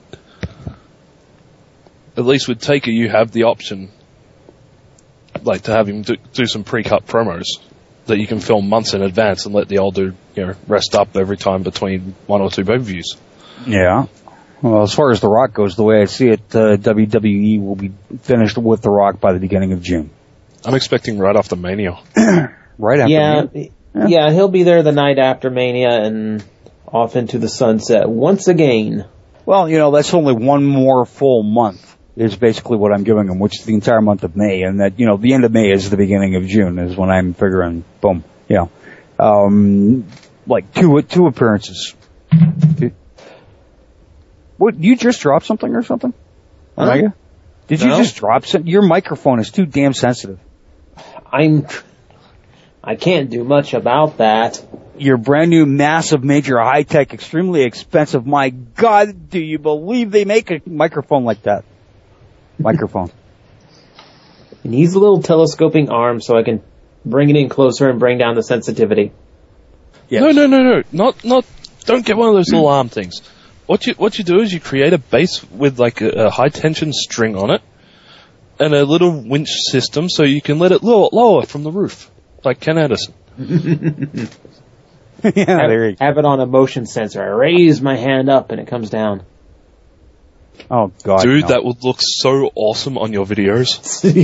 At least with Taker, you have the option, to have him do some pre-cut promos that you can film months in advance and let the old dude, rest up every time between one or two pay-per-views. Yeah. Well, as far as The Rock goes, the way I see it, WWE will be finished with The Rock by the beginning of June. I'm expecting right after Mania. Right after Mania? Yeah, he'll be there the night after Mania and off into the sunset once again. Well, that's only one more full month is basically what I'm giving him, which is the entire month of May. And that, the end of May is the beginning of June is when I'm figuring, boom, two appearances. What, you just dropped something or something? Omega? Did you just drop something? Your microphone is too damn sensitive. I can't do much about that. Your brand new, massive, major, high-tech, extremely expensive, my God, do you believe they make a microphone like that? Microphone. It needs a little telescoping arm so I can bring it in closer and bring down the sensitivity. Yes. No. Not, don't get one of those little arm things. What you do is you create a base with a high tension string on it and a little winch system so you can let it lower from the roof, like Ken Anderson. There you go. Have it on a motion sensor. I raise my hand up and it comes down. Oh God, dude, no. That would look so awesome on your videos.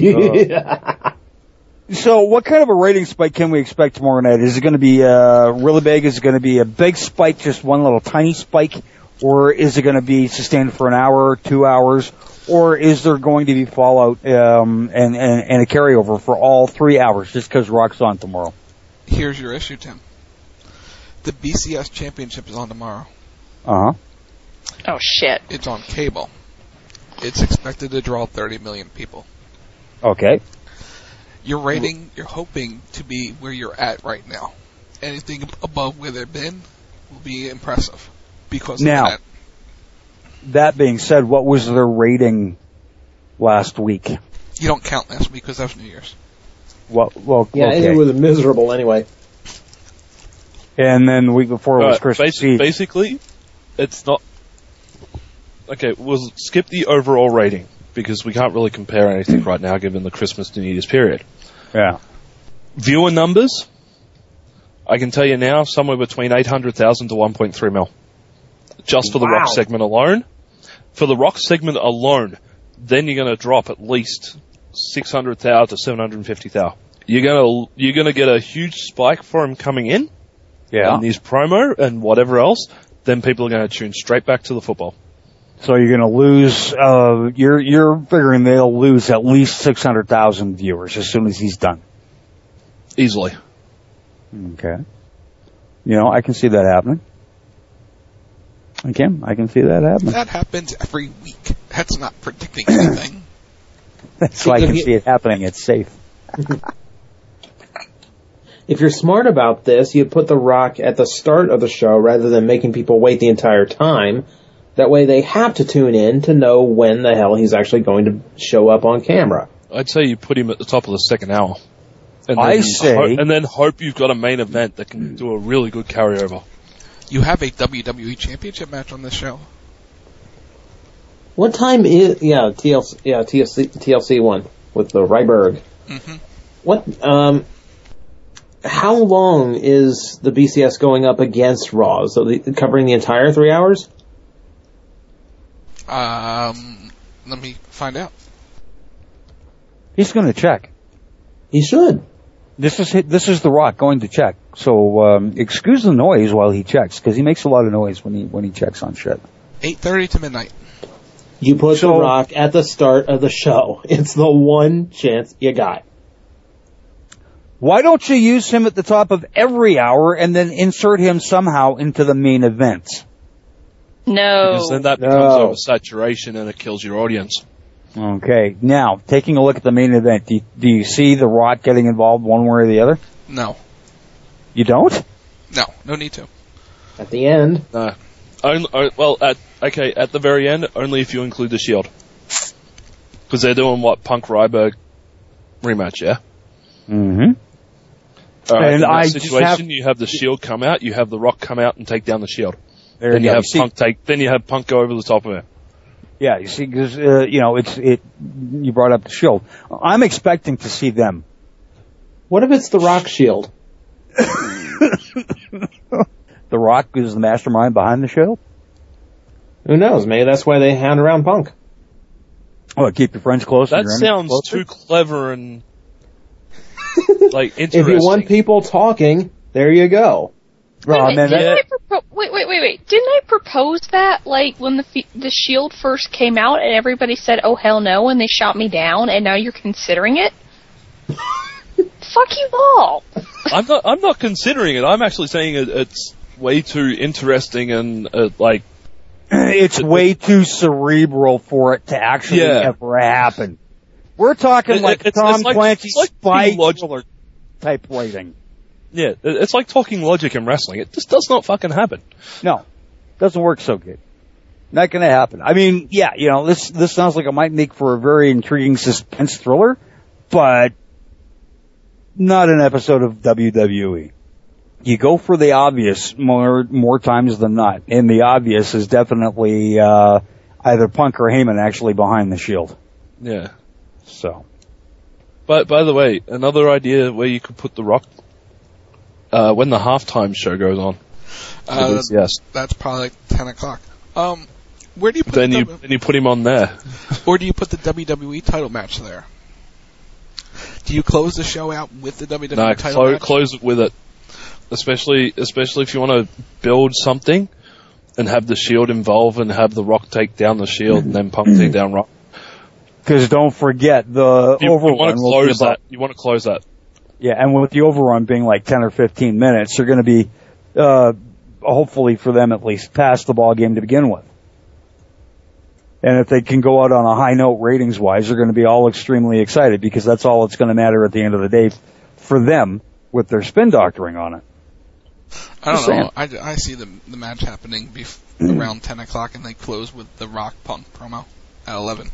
So what kind of a rating spike can we expect tomorrow night? Is it going to be really big? Is it going to be a big spike, just one little tiny spike? Or is it going to be sustained for an hour, 2 hours? Or is there going to be fallout and a carryover for all 3 hours just because Rock's on tomorrow? Here's your issue, Tim. The BCS Championship is on tomorrow. Uh-huh. Oh, shit. It's on cable. It's expected to draw 30 million people. Okay. Your rating, you're hoping to be where you're at right now. Anything above where they've been will be impressive. Because now, that being said, what was their rating last week? You don't count last week because that was New Year's. Well, yeah, okay. It was miserable anyway. And then the week before was Christmas Eve. Basically, it's not. okay, we'll skip the overall rating because we can't really compare anything right now given the Christmas to New Year's period. Yeah. Viewer numbers, I can tell you now, somewhere between 800,000 to 1.3 mil. Just for the Rock segment alone. For the Rock segment alone, then you're going to drop at least 600,000 to 750,000. You're gonna get a huge spike for him coming in. Yeah. And his promo and whatever else. Then people are going to tune straight back to the football. So you're going to lose. You're figuring they'll lose at least 600,000 viewers as soon as he's done. Easily. Okay. I can see that happening. I can see that happening. That happens every week. That's not predicting anything. That's why I can see it happening. It's safe. If you're smart about this, you put The Rock at the start of the show rather than making people wait the entire time. That way they have to tune in to know when the hell he's actually going to show up on camera. I'd say you put him at the top of the second hour. And then hope you've got a main event that can do a really good carryover. You have a WWE Championship match on this show. What time is TLC one with the Ryberg? Mm-hmm. What how long is the BCS going up against Raw? So covering the entire 3 hours? Let me find out. He's going to check. He should. This is The Rock going to check. So excuse the noise while he checks, because he makes a lot of noise when he checks on shit. 8:30 to midnight. You put The Rock at the start of the show. It's the one chance you got. Why don't you use him at the top of every hour and then insert him somehow into the main event? No. Because then that becomes oversaturation and it kills your audience. Okay. Now, taking a look at the main event, do you see The Rock getting involved one way or the other? No. You don't? No need to. At the end? No. At the very end, only if you include the Shield. Because they're doing Punk Ryberg rematch, yeah? Mm-hmm. Alright, in that situation, you have the Shield come out, you have The Rock come out and take down the Shield. Then you have Punk go over the top of it. Yeah, you see, because, you brought up the Shield. I'm expecting to see them. What if it's The Rock Shield? The Rock is the mastermind behind the Shield? Who knows? Maybe that's why they hound around Punk. Oh, keep your friends close. That sounds too clever and, interesting. If you want people talking, there you go. Wait. Didn't I propose that, when the Shield first came out and everybody said, oh, hell no, and they shot me down, and now you're considering it? Fuck you all. I'm not considering it. I'm actually saying it's way too interesting and, it's way too cerebral for it to actually ever happen. We're talking Tom Clancy's Spy Killer type writing. Yeah, it's like talking logic in wrestling. It just does not fucking happen. No, doesn't work so good. Not going to happen. I mean, this sounds like it might make for a very intriguing suspense thriller, but not an episode of WWE. You go for the obvious more times than not, and the obvious is definitely either Punk or Heyman actually behind the Shield. Yeah. So. But by the way, another idea where you could put The Rock when the halftime show goes on. Yes. That's probably 10 o'clock. Where do you put then you put him on there. Or do you put the WWE title match there? Do you close the show out with the WWE title match? Close it with it. Especially if you want to build something and have the Shield involved and have The Rock take down the Shield and then Punk take down Rock. Because don't forget, the overrun will be about... You want to close that. Yeah, and with the overrun being 10 or 15 minutes, they're going to be, hopefully for them at least, past the ball game to begin with. And if they can go out on a high note ratings-wise, they're going to be all extremely excited because that's all that's going to matter at the end of the day for them with their spin doctoring on it. I don't know. I see the match happening around 10 o'clock and they close with the Rock Punk promo at 11.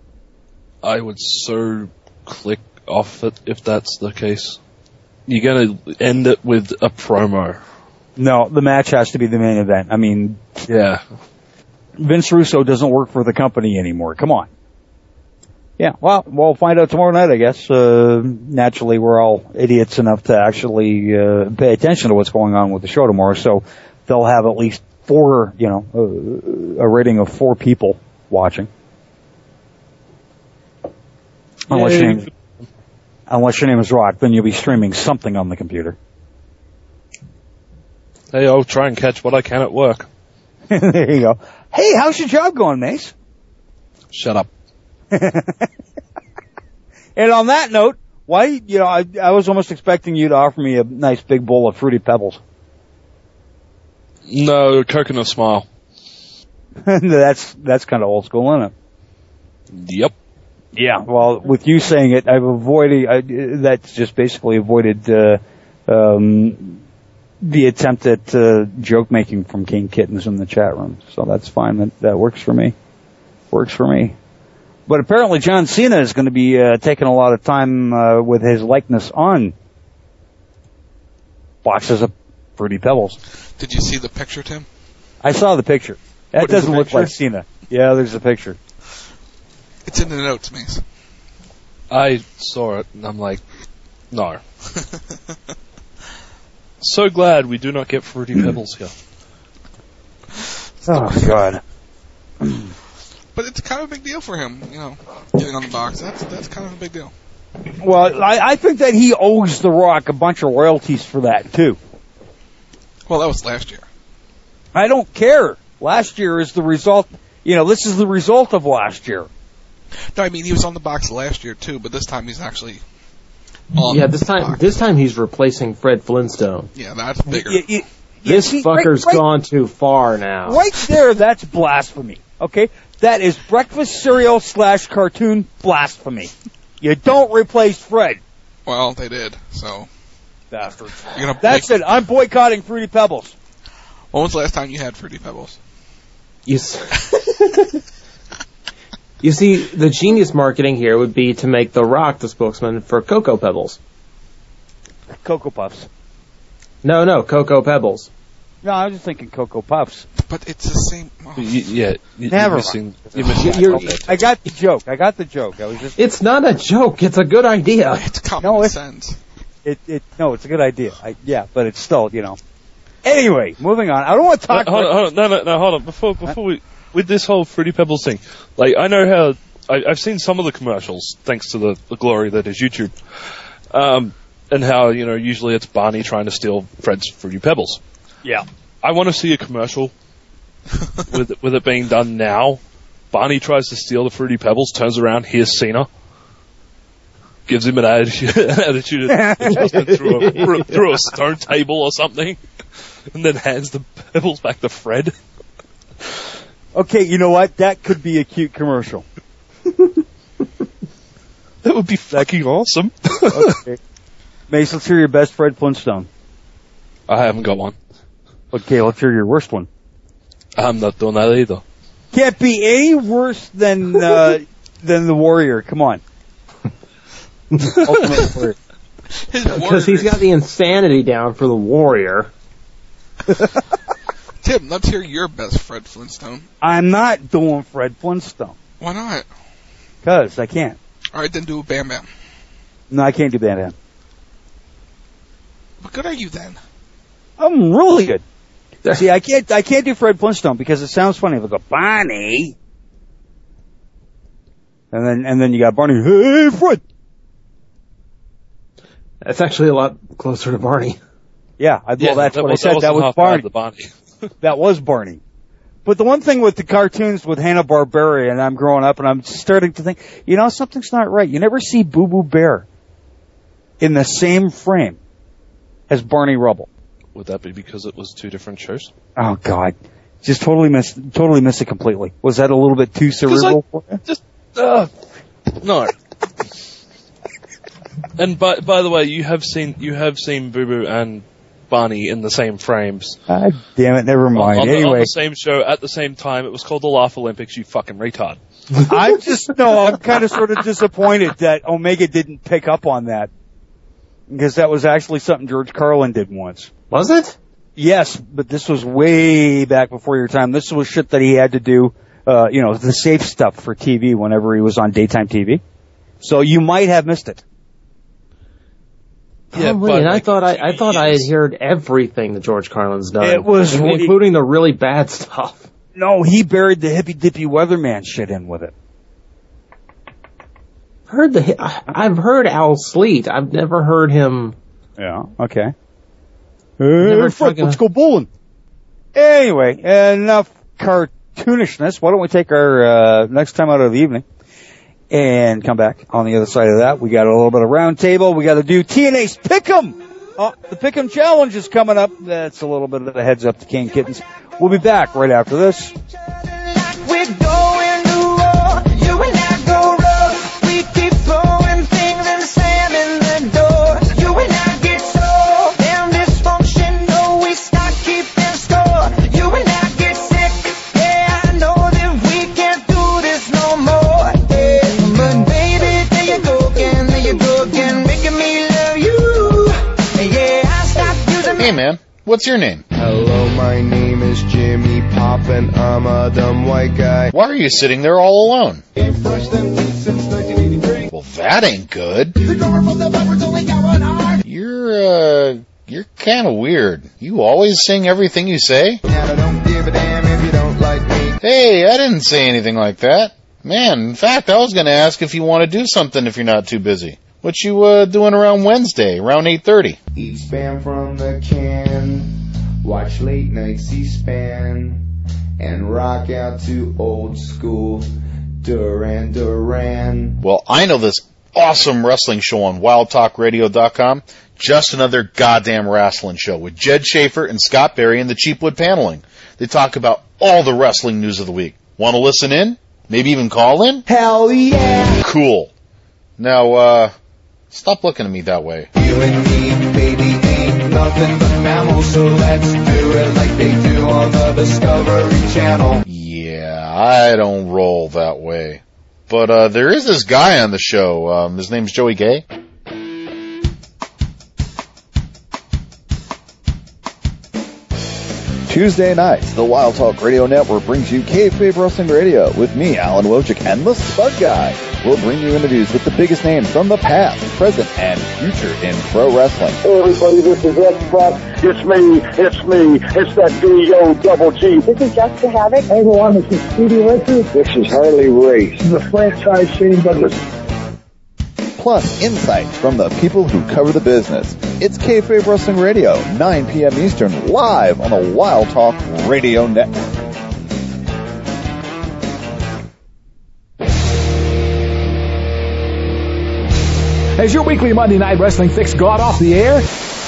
I would so click off it if that's the case. You're going to end it with a promo. No, the match has to be the main event. I mean... Yeah. Vince Russo doesn't work for the company anymore. Come on. Yeah, well, we'll find out tomorrow night, I guess. Naturally, we're all idiots enough to actually pay attention to what's going on with the show tomorrow, so they'll have at least 4, a rating of 4 people watching. Unless your name is Rock, then you'll be streaming something on the computer. Hey, I'll try and catch what I can at work. There you go. Hey, how's your job going, Mace? Shut up. And on that note, why, I was almost expecting you to offer me a nice big bowl of Fruity Pebbles. No, coconut smile. That's kind of old school, isn't it? Yep. Yeah, well, with you saying it, I've avoided, that's just basically avoided, the attempt at, joke making from King Kittens in the chat room. So that's fine. That works for me. But apparently John Cena is going to be taking a lot of time with his likeness on boxes of Fruity Pebbles. Did you see the picture, Tim? I saw the picture. That doesn't look like Cena. Yeah, there's a picture. It's in the notes, Mace. I saw it, and I'm like, no. So glad we do not get Fruity Pebbles here. Oh, God. But it's kind of a big deal for him, getting on the box. That's kind of a big deal. Well, I think that he owes The Rock a bunch of royalties for that, too. Well, that was last year. I don't care. Last year is the result. This is the result of last year. No, I mean, he was on the box last year, too, but this time he's actually on the box. This time he's replacing Fred Flintstone. Yeah, that's bigger. This fucker's gone too far now. Right there, that's blasphemy. Okay? That is breakfast cereal / cartoon blasphemy. You don't replace Fred. Well, they did, so. Bastards. That's it. I'm boycotting Fruity Pebbles. When was the last time you had Fruity Pebbles? You see, the genius marketing here would be to make The Rock the spokesman for Cocoa Pebbles. Cocoa Puffs. No, Cocoa Pebbles. No, I was just thinking Cocoa Puffs. But it's the same. Oh. Never mind. I got the joke. It's not a joke. It's a good idea. It's common sense. It's a good idea. But it's still, Anyway, moving on. I don't want to talk about... Hold on. Before we... With this whole Fruity Pebbles thing, I know how... I've seen some of the commercials, thanks to the glory that is YouTube. And how, usually it's Barney trying to steal Fred's Fruity Pebbles. Yeah. I want to see a commercial with it being done now. Barney tries to steal the Fruity Pebbles, turns around, here's Cena. Gives him an attitude adjustment through a stone table or something. And then hands the pebbles back to Fred. Okay, you know what? That could be a cute commercial. That would be fucking awesome. Okay. Mace, let's hear your best Fred Flintstone. I haven't got one. Okay, let's hear your worst one. I'm not doing that either. Can't be any worse than the Warrior. Come on. Ultimate Warrior. Because he's got the insanity down for the Warrior. Tim, let's hear your best Fred Flintstone. I'm not doing Fred Flintstone. Why not? Because I can't. All right, then do Bam Bam. No, I can't do Bam Bam. What good are you then? I'm really good. See, I can't do Fred Flintstone because it sounds funny if I go Barney, and then you got Barney. Hey, Fred. That's actually a lot closer to Barney. Yeah, that's what I said. That was Barney. That was Barney. But the one thing with the cartoons with Hanna-Barbera, and I'm growing up, and I'm starting to think, something's not right. You never see Boo Boo Bear in the same frame as Barney Rubble. Would that be because it was 2 different shows? Oh, God. Just totally missed it completely. Was that a little bit too cerebral for you? No. And by the way, you have seen Boo Boo and Barney in the same frames. God damn it, never mind. On anyway. the same show at the same time. It was called the Laugh Olympics, you fucking retard. I'm kind of sort of disappointed that Omega didn't pick up on that. Because that was actually something George Carlin did once. Was it? Yes, but this was way back before your time. This was shit that he had to do, the safe stuff for TV whenever he was on daytime TV. So you might have missed it. Yeah, but and I thought I had heard everything that George Carlin's done. It was including the really bad stuff. No, he buried the hippy dippy weatherman shit in with it. I've heard Al Sleet. I've never heard him. Yeah. Okay. Fuck, let's go bowling. Anyway, enough cartoonishness. Why don't we take our next time out of the evening and come back on the other side of that? We got a little bit of round table. We got to do TNA's Pick'em. The Pick'em Challenge is coming up. That's a little bit of a heads up to King Kittens. We'll be back right after this. We're going to war. You and I go rough. We keep throwing things and slamming the door. You and I get so damn dysfunctional. We start keeping score. You and I get sick. Yeah, I know that we can't do this no more. Yeah, but baby, there you go again, making me love you. Yeah, I stopped using. Hey man, what's your name? Hello, my name is Jimmy Pop and I'm a dumb white guy. Why are you sitting there all alone? Well, that ain't good. You're kind of weird. You always sing everything you say? And I don't give a damn if you don't like me. Hey, I didn't say anything like that. Man, in fact, I was going to ask if you want to do something if you're not too busy. What you doing around Wednesday, around 8:30? Eat Spam from the can. Watch late night C-SPAN. And rock out to old school Duran Duran. Well, I know this awesome wrestling show on WildTalkRadio.com. Just another goddamn wrestling show with Jed Schaefer and Scott Berry and the Cheapwood Paneling. They talk about all the wrestling news of the week. Want to listen in? Maybe even call in? Hell yeah! Cool. Now, stop looking at me that way. You and me, baby, ain't nothing but mammals, so let's do it like they do on the Discovery Channel. Yeah, I don't roll that way. But there is this guy on the show. His name's Joey Gay. Tuesday nights, the Wild Talk Radio Network brings you Kayfabe Wrestling Radio with me, Alan Wojcik, and the Spud Guy. We'll bring you interviews with the biggest names from the past, present, and future in pro wrestling. Hey everybody, this is X-Pac. It's me. It's that D-O-double-G. This is Jessica Havoc. Hey everyone, this is Speedy Richards. This is Harley Race. This is the franchise Shane Douglas. Plus, insights from the people who cover the business. It's Kayfabe Wrestling Radio, 9 p.m. Eastern, live on the Wild Talk Radio Network. Has your weekly Monday Night Wrestling fix gone off the air?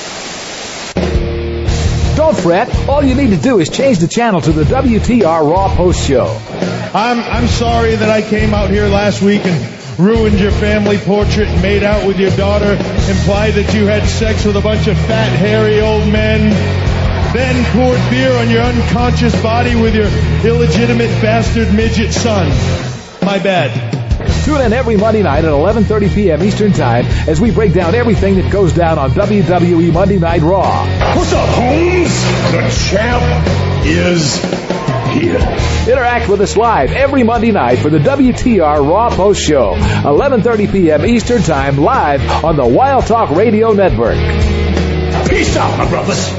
Don't fret. All you need to do is change the channel to the WTR Raw Post Show. I'm sorry that I came out here last week and ruined your family portrait, made out with your daughter, implied that you had sex with a bunch of fat, hairy old men, then poured beer on your unconscious body with your illegitimate bastard midget son. My bad. Tune in every Monday night at 11:30 p.m. Eastern Time as we break down everything that goes down on WWE Monday Night Raw. What's up, Holmes? The champ is here. Interact with us live every Monday night for the WTR Raw Post Show, 11:30 p.m. Eastern Time, live on the Wild Talk Radio Network. Peace out, my brothers.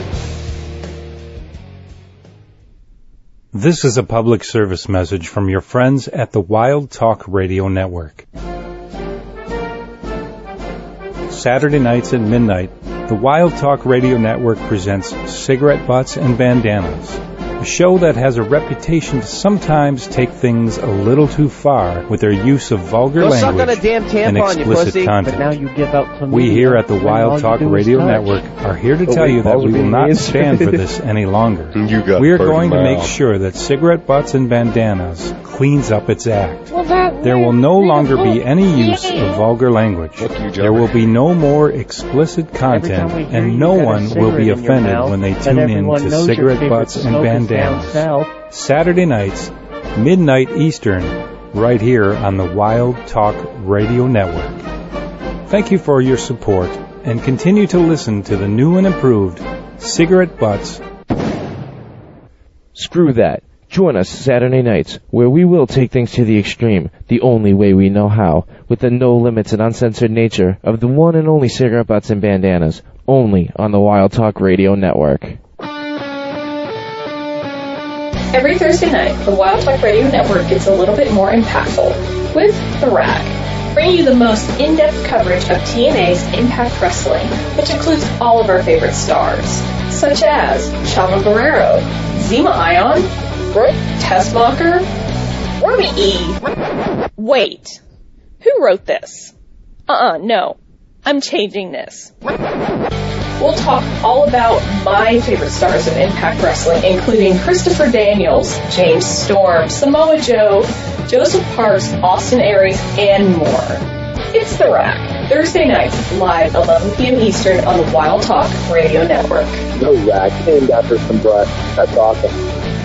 This is a public service message from your friends at the Wild Talk Radio Network. Saturday nights at midnight, the Wild Talk Radio Network presents Cigarette Butts and Bandanas, a show that has a reputation to sometimes take things a little too far with their use of vulgar language and explicit content. But now you give out to me. We here at the Wild Talk Radio Network are here to tell you that we will not stand for this any longer. We are going to make sure that Cigarette Butts and Bandanas cleans up its act. There will no longer be any use of vulgar language. There will be no more explicit content, and no one will be offended when they tune in to Cigarette Butts and Bandanas. Saturday nights, midnight Eastern, right here on the Wild Talk Radio Network. Thank you for your support and continue to listen to the new and improved Cigarette Butts. Screw that. Join us Saturday nights, where we will take things to the extreme, the only way we know how, with the no limits and uncensored nature of the one and only Cigarette Butts and Bandanas, only on the Wild Talk Radio Network. Every Thursday night, the Wild Talk Radio Network gets a little bit more impactful with The Rag, bringing you the most in-depth coverage of TNA's Impact Wrestling, which includes all of our favorite stars, such as Chavo Guerrero, Zema Ion, Brooke Tessmacher, Robbie E. Wait, who wrote this? No, I'm changing this. We'll talk all about my favorite stars of Impact Wrestling, including Christopher Daniels, James Storm, Samoa Joe, Joseph Parks, Austin Aries, and more. It's The Rack, Thursday nights, live 11 p.m. Eastern on the Wild Talk Radio Network. The Rack, named after some breath. That's awesome.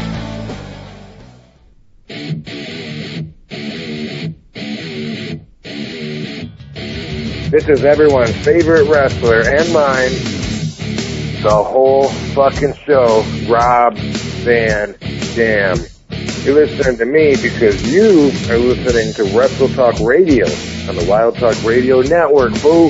This is everyone's favorite wrestler and mine, the whole fucking show, Rob Van Dam. You're listening to me because you are listening to Wrestle Talk Radio on the Wild Talk Radio Network, boo.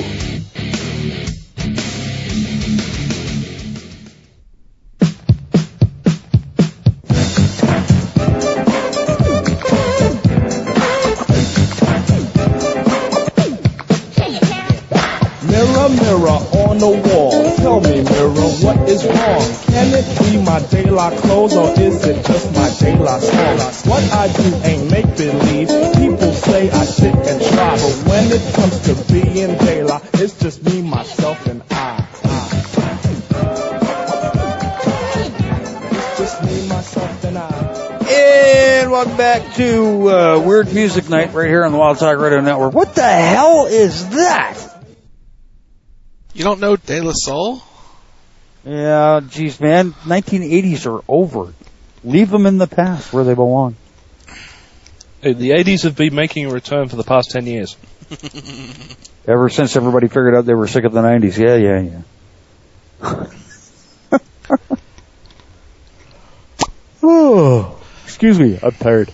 Mirror, mirror on the wall, tell me, mirror, what is wrong? Can it be my De La clothes or is it just my De La songs? What I do ain't make-believe. People say I sit and try, but when it comes to being De La, it's just me, myself, and I. It's just me, myself, and I. And welcome back to Weird Music Night right here on the Wild Talk Radio Network. What the hell is that? You don't know De La Soul? Yeah, geez, man. 1980s are over. Leave them in the past where they belong. Hey, the 80s have been making a return for the past 10 years. Ever since everybody figured out they were sick of the 90s. Yeah. Oh, excuse me. I'm tired.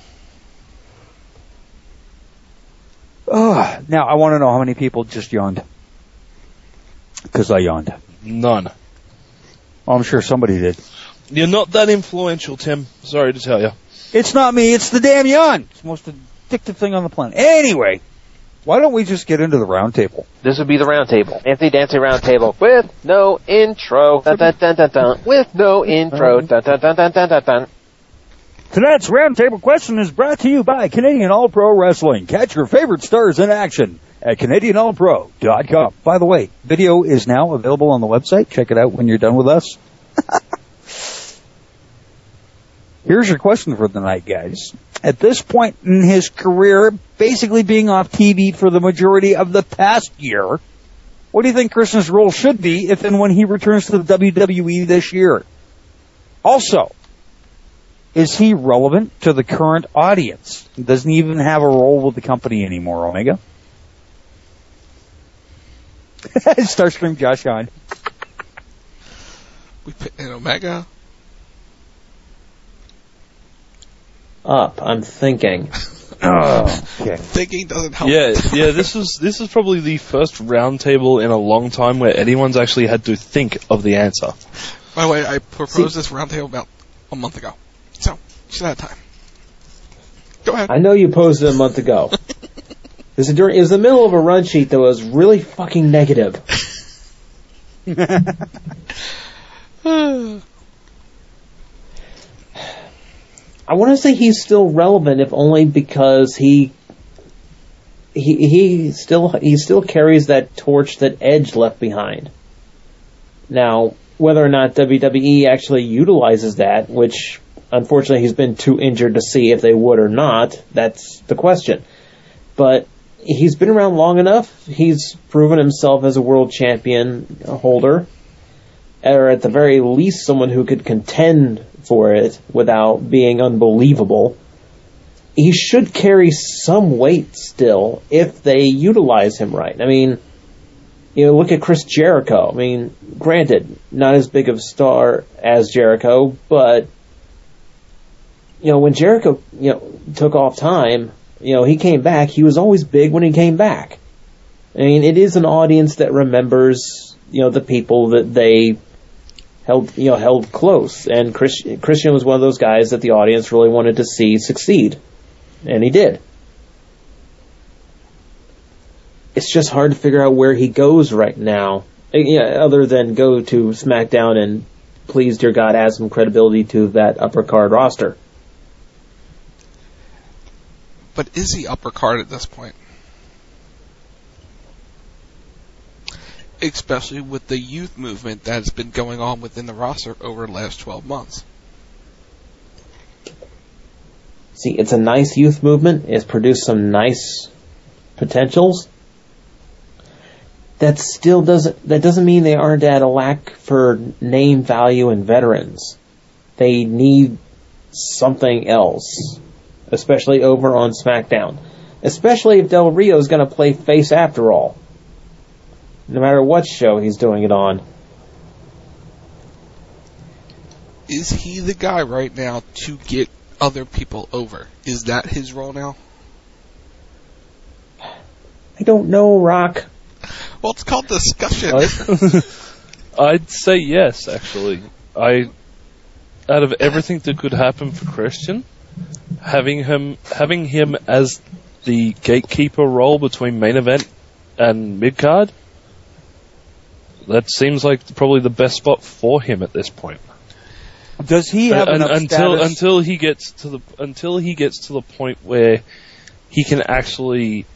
Oh, now I want to know how many people just yawned. Because I yawned. None. Oh, I'm sure somebody did. You're not that influential, Tim. Sorry to tell you. It's not me, it's the damn yawn. It's the most addictive thing on the planet. Anyway, why don't we just get into the round table? This would be the round table. Anthony Dancy round table with no intro. Dun, dun, dun, dun, dun. With no intro. Dun, dun, dun, dun, dun, dun, dun. Tonight's roundtable question is brought to you by Canadian All-Pro Wrestling. Catch your favorite stars in action at CanadianAllPro.com. By the way, video is now available on the website. Check it out when you're done with us. Here's your question for the night, guys. At this point in his career, basically being off TV for the majority of the past year, what do you think Christian's role should be if and when he returns to the WWE this year? Also, is he relevant to the current audience? Doesn't he even have a role with the company anymore, Omega? Starscream Josh on. We put in Omega. Up. I'm thinking. Okay. Thinking doesn't help. Yeah. This is probably the first roundtable in a long time where anyone's actually had to think of the answer. By the way, I proposed this roundtable about a month ago, so should have time. Go ahead. I know you posed it a month ago. It was the middle of a run sheet that was really fucking negative. I want to say he's still relevant, if only because he still carries that torch that Edge left behind. Now, whether or not WWE actually utilizes that, which unfortunately he's been too injured to see if they would or not, that's the question. But he's been around long enough. He's proven himself as a world champion holder, or at the very least someone who could contend for it without being unbelievable. He should carry some weight still if they utilize him right. I mean, look at Chris Jericho. I mean, granted, not as big of a star as Jericho, but when Jericho took off time, he came back. He was always big when he came back. I mean, it is an audience that remembers the people that they held close, and Christian was one of those guys that the audience really wanted to see succeed, and he did. It's just hard to figure out where he goes right now, other than go to SmackDown and please, dear God, add some credibility to that upper card roster. But is he upper card at this point? Especially with the youth movement that has been going on within the roster over the last 12 months. See, it's a nice youth movement. It's produced some nice potentials. That doesn't mean they aren't at a lack for name value and veterans. They need something else, especially over on SmackDown. Especially if Del Rio is going to play face after all. No matter what show he's doing it on. Is he the guy right now to get other people over? Is that his role now? I don't know, Rock. Well, it's called discussion. I'd say yes, actually. Out of everything that could happen for Christian, having him as the gatekeeper role between main event and mid-card, that seems like probably the best spot for him at this point. Does he have enough status? Until he gets to the point where he can actually,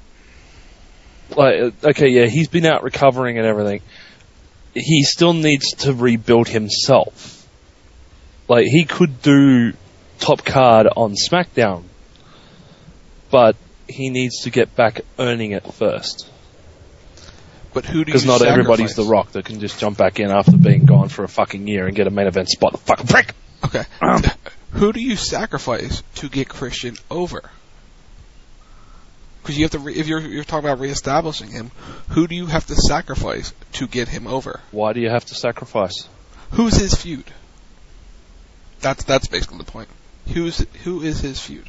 he's been out recovering and everything. He still needs to rebuild himself. Like, he could do top card on SmackDown, but he needs to get back earning it first. But who do you Because not everybody's The Rock that can just jump back in after being gone for a fucking year and get a main event spot. The fucking prick! Okay. Who do you sacrifice to get Christian over? Because you have to, if you're talking about reestablishing him, who do you have to sacrifice to get him over? Why do you have to sacrifice? Who's his feud? That's basically the point. Who is his feud?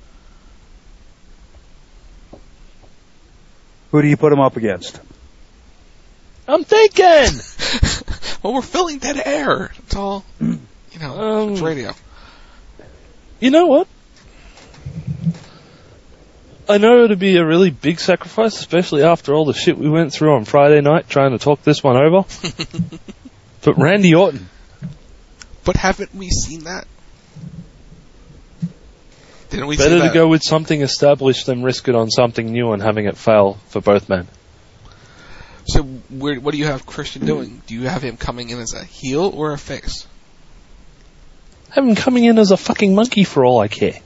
Who do you put him up against? I'm thinking! Well, we're filling dead air. It's all, it's radio. You know what? I know it'd be a really big sacrifice, especially after all the shit we went through on Friday night trying to talk this one over. But Randy Orton. But haven't we seen that? Didn't we Better see that? to go with something established than risk it on something new and having it fail for both men. So what do you have Christian doing? Do you have him coming in as a heel or a face? Have him coming in as a fucking monkey for all I care.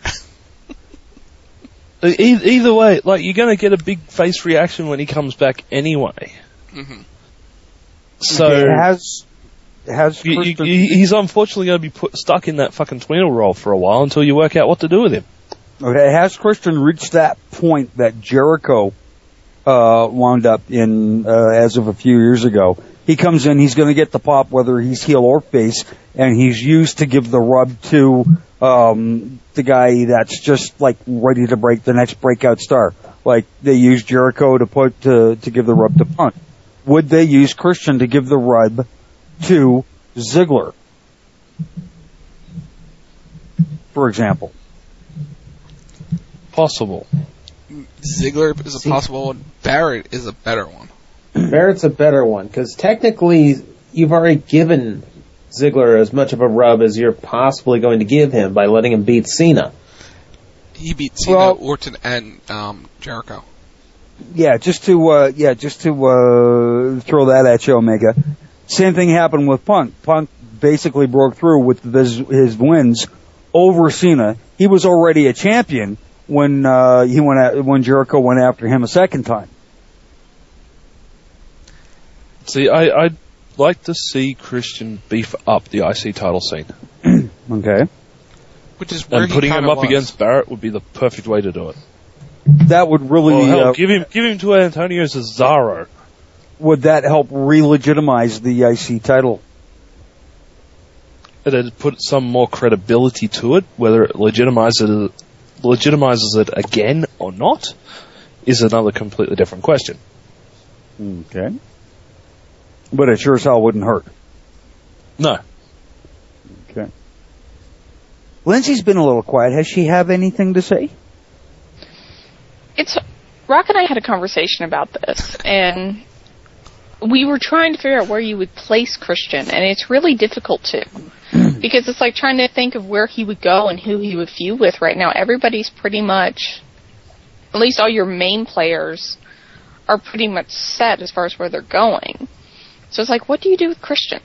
Either way, you're going to get a big face reaction when he comes back anyway. Mm-hmm. So Christian... he's unfortunately going to be stuck in that fucking tweener role for a while until you work out what to do with him. Okay, has Christian reached that point that Jericho wound up in as of a few years ago? He comes in, he's going to get the pop whether he's heel or face, and he's used to give the rub to the guy that's just ready to break the next breakout star. Like they used Jericho to give the rub to Punk. Would they use Christian to give the rub to Ziggler, for example? Possible. Ziggler is a possible one. Barrett is a better one. Barrett's a better one, because technically you've already given Ziggler as much of a rub as you're possibly going to give him by letting him beat Cena. He beat Cena, Orton, and Jericho. Yeah, just to throw that at you, Omega. Same thing happened with Punk. Punk basically broke through with his wins over Cena. He was already a champion when Jericho went after him a second time. See, I'd like to see Christian beef up the IC title scene. Okay. Which is where and putting him up was. against Barrett would be the perfect way to do it. That would really give him to Antonio Cesaro. would that help re-legitimize the IC title? It'd put some more credibility to it. Whether it legitimizes it again or not is another completely different question. Okay. But it sure as hell wouldn't hurt. No. Okay. Lindsay's been a little quiet. Has she have anything to say? Rock and I had a conversation about this, and we were trying to figure out where you would place Christian, and it's really difficult to, because it's like trying to think of where he would go and who he would feud with right now. Everybody's pretty much, at least all your main players are pretty much set as far as where they're going. So it's like, what do you do with Christian?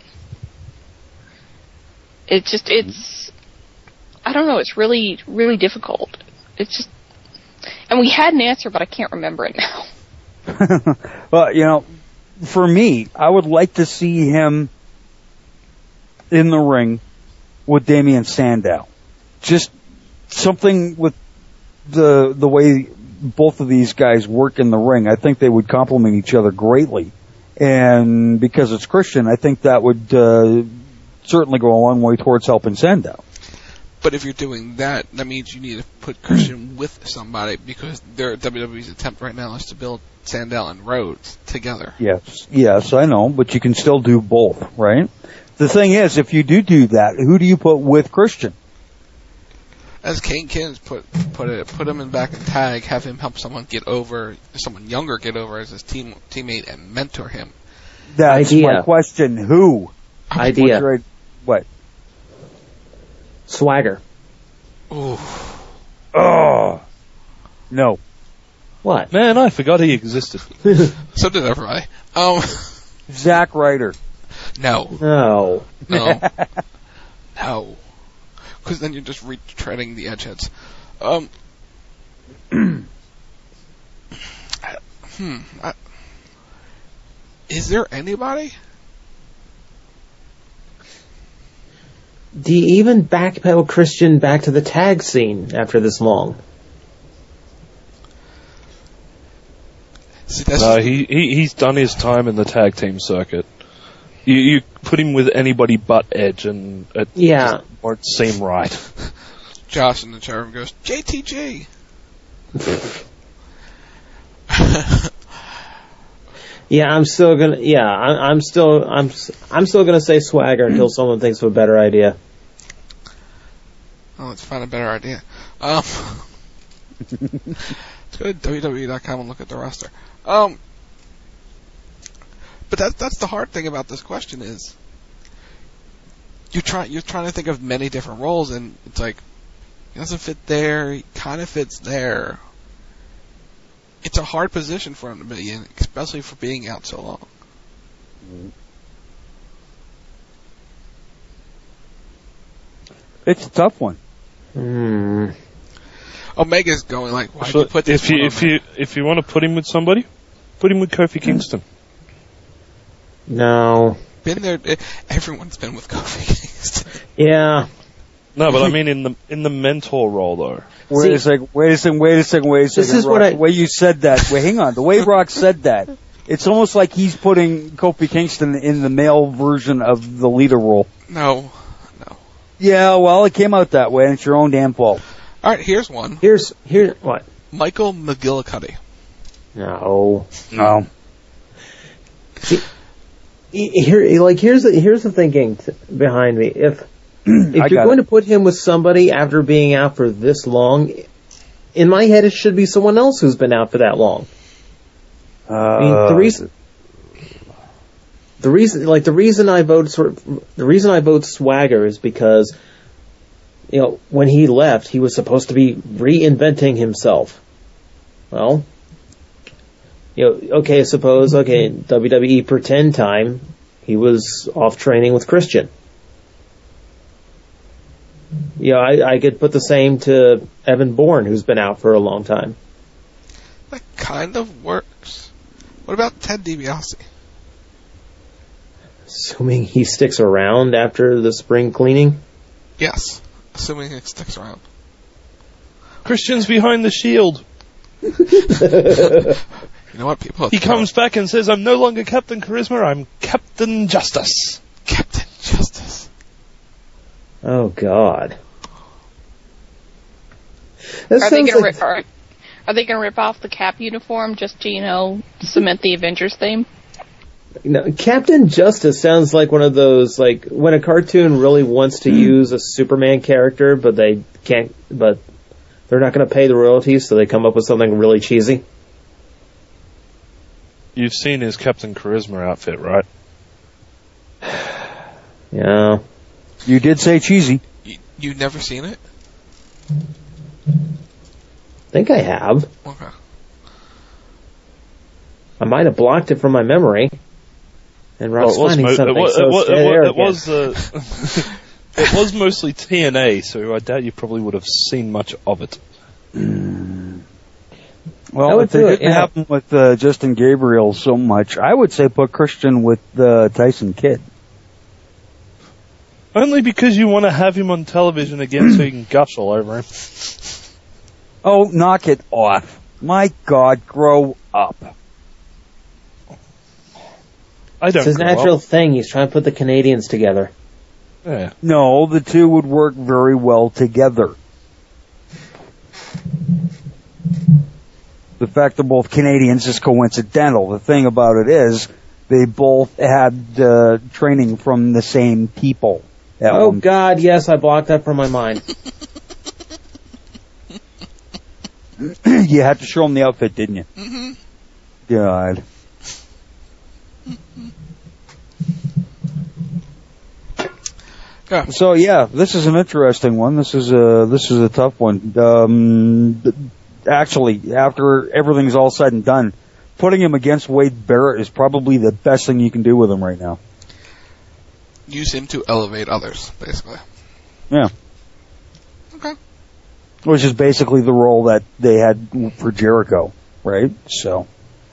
It's I don't know, it's really, really difficult. It's just, and we had an answer, but I can't remember it now. Well, for me, I would like to see him in the ring with Damian Sandow. Just something with the way both of these guys work in the ring. I think they would complement each other greatly. And because it's Christian, I think that would certainly go a long way towards helping Sandow. But if you're doing that, that means you need to put Christian with somebody, because WWE's attempt right now is to build Sandow and Rhodes together. Yes, I know, but you can still do both, right? The thing is, if you do that, who do you put with Christian? As Kane Kins put him in back and tag, have him help someone younger get over as his teammate and mentor him. That's my question. Who? Idea. What? Swagger. Ooh. Oh. No. What? Man, I forgot he existed. So did everybody. Zack Ryder. No. No. No. No. Because then you're just retreading the edgeheads. Is there anybody? Do you even backpedal Christian back to the tag scene after this long? See, no, he's done his time in the tag team circuit. You put him with anybody but Edge, and it just won't seem right. Josh in the chat room goes, JTG. Yeah, I'm still gonna. Yeah, I'm still gonna say Swagger until someone thinks of a better idea. Oh, let's find a better idea. Let's go to WWE.com and look at the roster. But that's the hard thing about this question is you're trying to think of many different roles, and it's like he doesn't fit there. He kind of fits there. It's a hard position for him to be in, especially for being out so long. It's a tough one. Omega's going like, why do you put this if you want to put him with somebody, put him with Kofi Kingston. No. Been there. Everyone's been with Kofi Kingston. Yeah. No, but I mean in the mentor role though. Wait a second. This is Rock, the way you said that. Wait, hang on. The way Rock said that, it's almost like he's putting Kofi Kingston in the male version of the leader role. No. Yeah, well, it came out that way, and it's your own damn fault. All right, here's one. Here's what? Michael McGillicuddy. No. See, here's the thinking behind me. If you're going to put him with somebody after being out for this long, in my head it should be someone else who's been out for that long. I mean, the reason I vote Swagger is because, when he left, he was supposed to be reinventing himself. Well, WWE pretend time, he was off training with Christian. I could put the same to Evan Bourne, who's been out for a long time. That kind of works. What about Ted DiBiase? Assuming he sticks around after the spring cleaning? Yes, assuming he sticks around. Christian's behind the Shield. You know what, people? He comes back and says, "I'm no longer Captain Charisma. I'm Captain Justice." Captain Justice. Oh God. Are they going to rip off the Cap uniform just to, cement the Avengers theme? Captain Justice sounds like one of those, like, when a cartoon really wants to use a Superman character, but they can't, but they're not going to pay the royalties, so they come up with something really cheesy. You've seen his Captain Charisma outfit, right? Yeah. You did say cheesy. You've never seen it? I think I have. Okay. I might have blocked it from my memory. And Rob's finding something it was mostly TNA, so I doubt you probably would have seen much of it. Well, if they didn't happen with Justin Gabriel so much, I would say put Christian with Tyson Kidd. Only because you want to have him on television again so you can gush all over him. Oh, knock it off. My God, grow up. It's his natural thing. He's trying to put the Canadians together. Yeah. No, the two would work very well together. The fact they're both Canadians is coincidental. The thing about it is, they both had training from the same people. Oh, God, yes, I blocked that from my mind. You had to show them the outfit, didn't you? Mm-hmm. God. Yeah. So yeah, this is an interesting one. This is a tough one. Actually, after everything's all said and done, putting him against Wade Barrett is probably the best thing you can do with him right now. Use him to elevate others, basically. Yeah. Okay. Which is basically the role that they had for Jericho, right? So.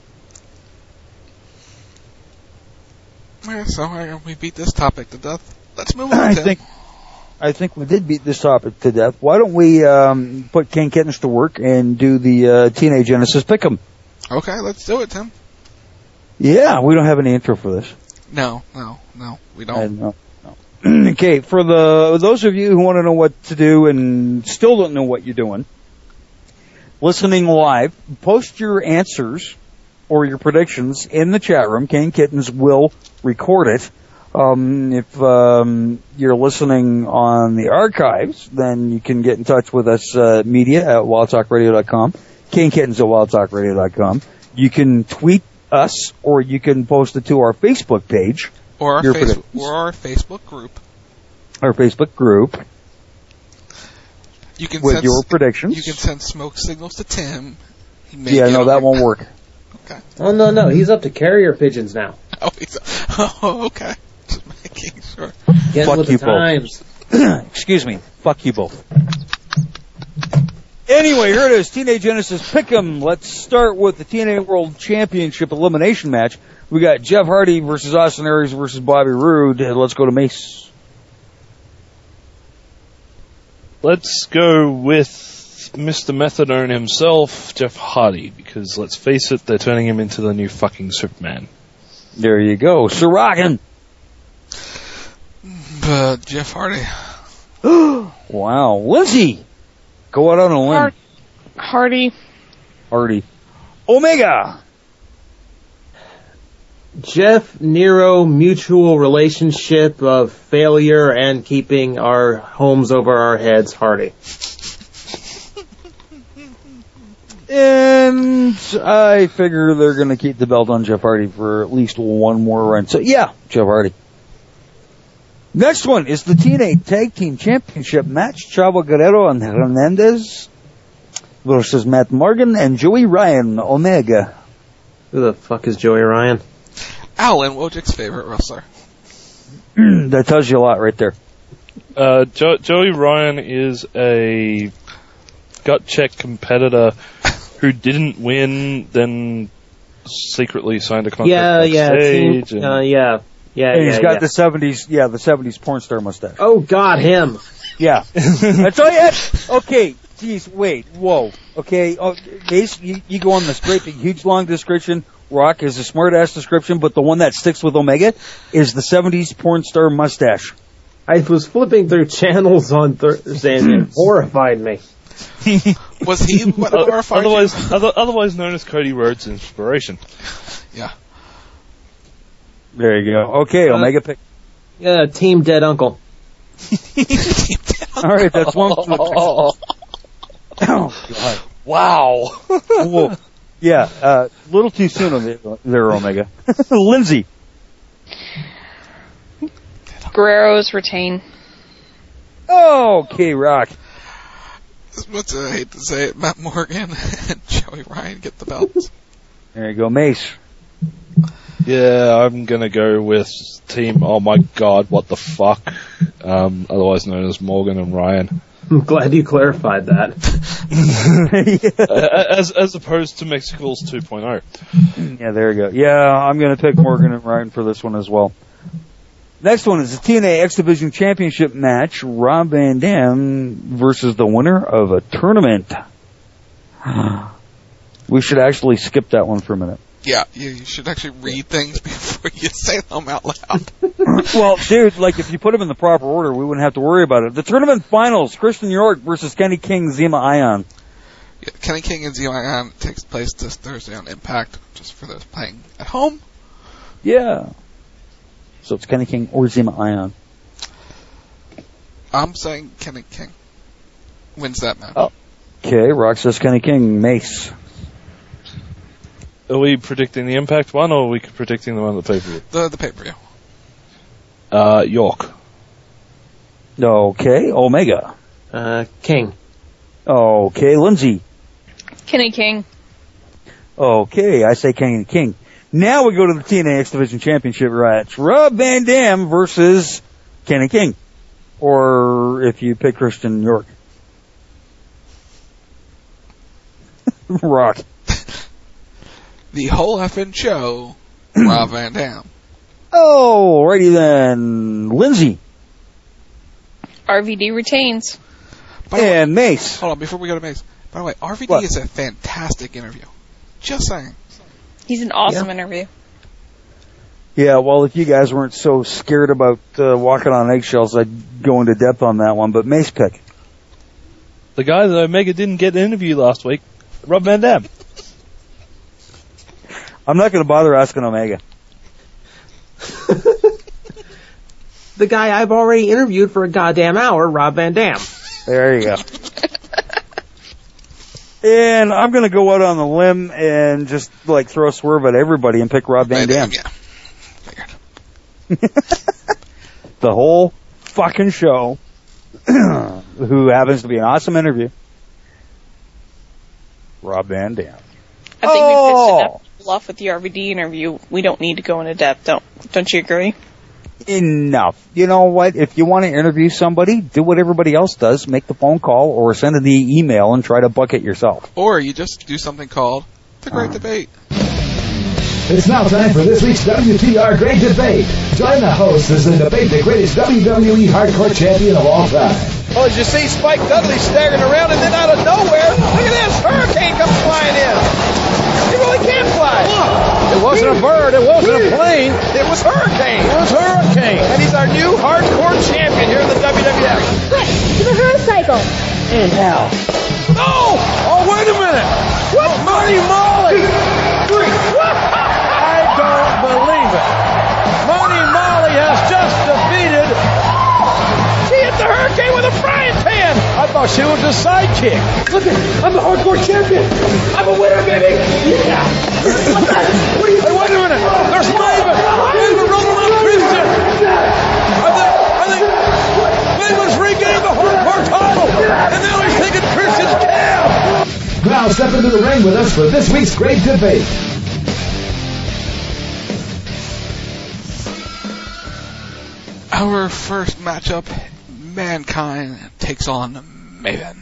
Yeah, so we beat this topic to death. Let's move on. I think we did beat this topic to death. Why don't we put Ken Kittens to work and do the Teenage Genesis Pick'em? Okay, let's do it, Tim. Yeah, we don't have any intro for this. No, we don't. No. Okay, for those of you who want to know what to do and still don't know what you're doing, listening live, post your answers or your predictions in the chat room. Ken Kittens will record it. If you're listening on the archives, then you can get in touch with us, media at wildtalkradio.com, Ken Kittens at wildtalkradio.com. You can tweet us, or you can post it to our Facebook page. Or our Facebook group. Our Facebook group. You can with send your predictions. You can send smoke signals to Tim. That won't work. Okay. Oh, no. He's up to carrier pigeons now. Oh, okay. Just making sure. Getting with the times. Excuse me. Fuck you both. Anyway, here it is. Teenage Genesis Pick'em. Let's start with the TNA World Championship elimination match. We got Jeff Hardy versus Austin Aries versus Bobby Roode. Let's go to Mace. Let's go with Mr. Methadone himself, Jeff Hardy, because let's face it, they're turning him into the new fucking Superman. There you go. Sirockin. Jeff Hardy. Wow. Lindsay. Go out on a limb. Hardy. Omega. Jeff Nero, mutual relationship of failure and keeping our homes over our heads, Hardy. And I figure they're going to keep the belt on Jeff Hardy for at least one more run. So yeah, Jeff Hardy. Next one is the TNA Tag Team Championship match. Chavo Guerrero and Hernandez versus Matt Morgan and Joey Ryan, Omega. Who the fuck is Joey Ryan? Alan Wojcik's favorite wrestler. That tells you a lot right there. Joey Ryan is a gut check competitor who didn't win, then secretly signed a contract backstage. He's got the 70s porn star mustache. Oh God, him. Yeah. That's all you had. Okay, Jeez, wait, whoa. Okay, Ace, you go on this great big, huge, long description. Rock is a smart-ass description, but the one that sticks with Omega is the 70s porn star mustache. I was flipping through channels on Thursday and it horrified me. Was he what horrified otherwise known as Cody Rhodes' inspiration. Yeah. There you go. Okay, Omega pick. Yeah, Team Dead Uncle. All right, that's one. Oh, God. Wow. Whoa. Yeah, little too soon there, Omega. Lindsay. Guerrero's retain. Okay, Rock. What's I hate to say it, Matt Morgan and Joey Ryan get the belts. There you go, Mace. Yeah, I'm gonna go with Team. Oh my God, what the fuck? Otherwise known as Morgan and Ryan. I'm glad you clarified that. As opposed to Mexico's 2.0. Yeah, there you go. Yeah, I'm gonna pick Morgan and Ryan for this one as well. Next one is the TNA X Division Championship match. Rob Van Dam versus the winner of a tournament. We should actually skip that one for a minute. Yeah, you should actually read things before you say them out loud. Well, dude, like if you put them in the proper order, we wouldn't have to worry about it. The tournament finals, Christian York versus Kenny King, Zema Ion. Yeah, Kenny King and Zema Ion takes place this Thursday on Impact, just for those playing at home. Yeah. So it's Kenny King or Zema Ion. I'm saying Kenny King wins that match. Oh. Okay, Rock says Kenny King. Mace. Are we predicting the Impact one, or are we predicting the one at the pay-per-view? The pay-per-view. York. Okay, Omega. King. Okay, Lindsay. Kenny King. Okay, I say Kenny King. Now we go to the TNA X Division Championship match. Rob Van Dam versus Kenny King. Or if you pick Christian York. Rock. The whole effing show, Rob Van Dam. Oh, righty then. Lindsay. RVD retains. And Mace. Hold on, before we go to Mace. By the way, RVD What? is a fantastic interview. Just saying. He's an awesome interview. Yeah, well, if you guys weren't so scared about walking on eggshells, I'd go into depth on that one. But Mace pick. The guy that Omega didn't get an interview last week, Rob Van Dam. I'm not going to bother asking Omega. The guy I've already interviewed for a goddamn hour, Rob Van Dam. There you go. And I'm going to go out on the limb and just like throw a swerve at everybody and pick Rob Van Dam. Yeah. The whole fucking show, who happens to be an awesome interview, Rob Van Dam. I think we pissed enough people off with the RVD interview. We don't need to go into depth. Don't you agree? Enough. You know what? If you want to interview somebody, do what everybody else does. Make the phone call or send an email and try to book it yourself. Or you just do something called The Great Debate. It's now time for this week's WTR Great Debate. Join the hosts as they debate the greatest WWE Hardcore champion of all time. Well, as you see Spike Dudley staggering around, and then out of nowhere, look at this, Hurricane comes flying in. He really can fly. It wasn't a bird, it wasn't a plane, it was Hurricane. It was Hurricane. And he's our new hardcore champion here in the WWF. Quick, to the Hurricane. And how? No! Oh, wait a minute. What? Marty Molly. I don't believe it. Marty Molly has just defeated... She hit the Hurricane with a frying pan. I thought she was a sidekick. Look at I'm the hardcore champion. I'm a winner, baby. Yeah. What are you doing? Hey, wait a minute. There's Maven. Maven rolling on Christian. I think Maven's regained the hardcore title. And now he's taking Christian's cab. Now step into the ring with us for this week's Great Debate. Our first matchup, Mankind takes on Maven.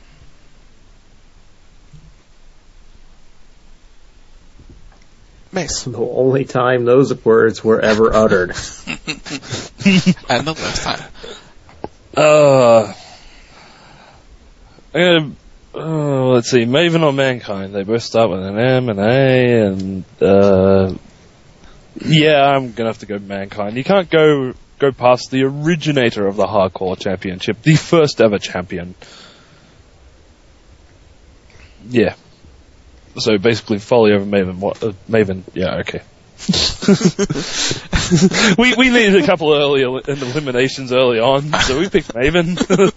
Mace. The only time those words were ever uttered. And the last time. I'm going to let's see, Maven or Mankind? They both start with an M and A, and yeah, I'm gonna have to go Mankind. You can't go past the originator of the Hardcore Championship, the first ever champion. Yeah. So basically, Foley over Maven. Maven? Yeah, okay. we needed a couple of early eliminations early on, so we picked Maven.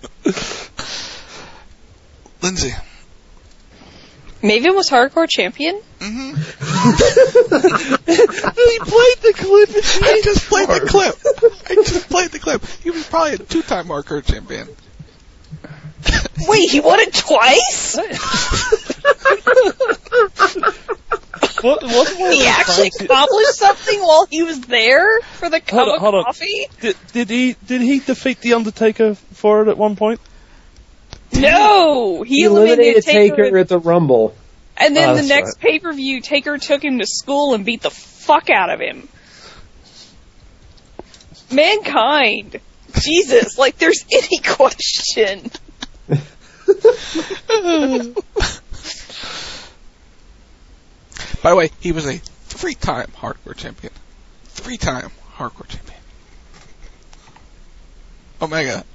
Lindsay. Maven was Hardcore Champion? Mm-hmm. He played the clip. I just played the clip. He was probably a 2-time Hardcore Champion. Wait, he won it twice? He actually accomplished something while he was there for the cup of coffee? Did he defeat The Undertaker for it at one point? No! He eliminated Taker at the Rumble. And then the next pay-per-view, Taker took him to school and beat the fuck out of him. Mankind. Jesus, like there's any question. By the way, he was a 3-time Hardcore Champion. 3-time Hardcore Champion. Omega.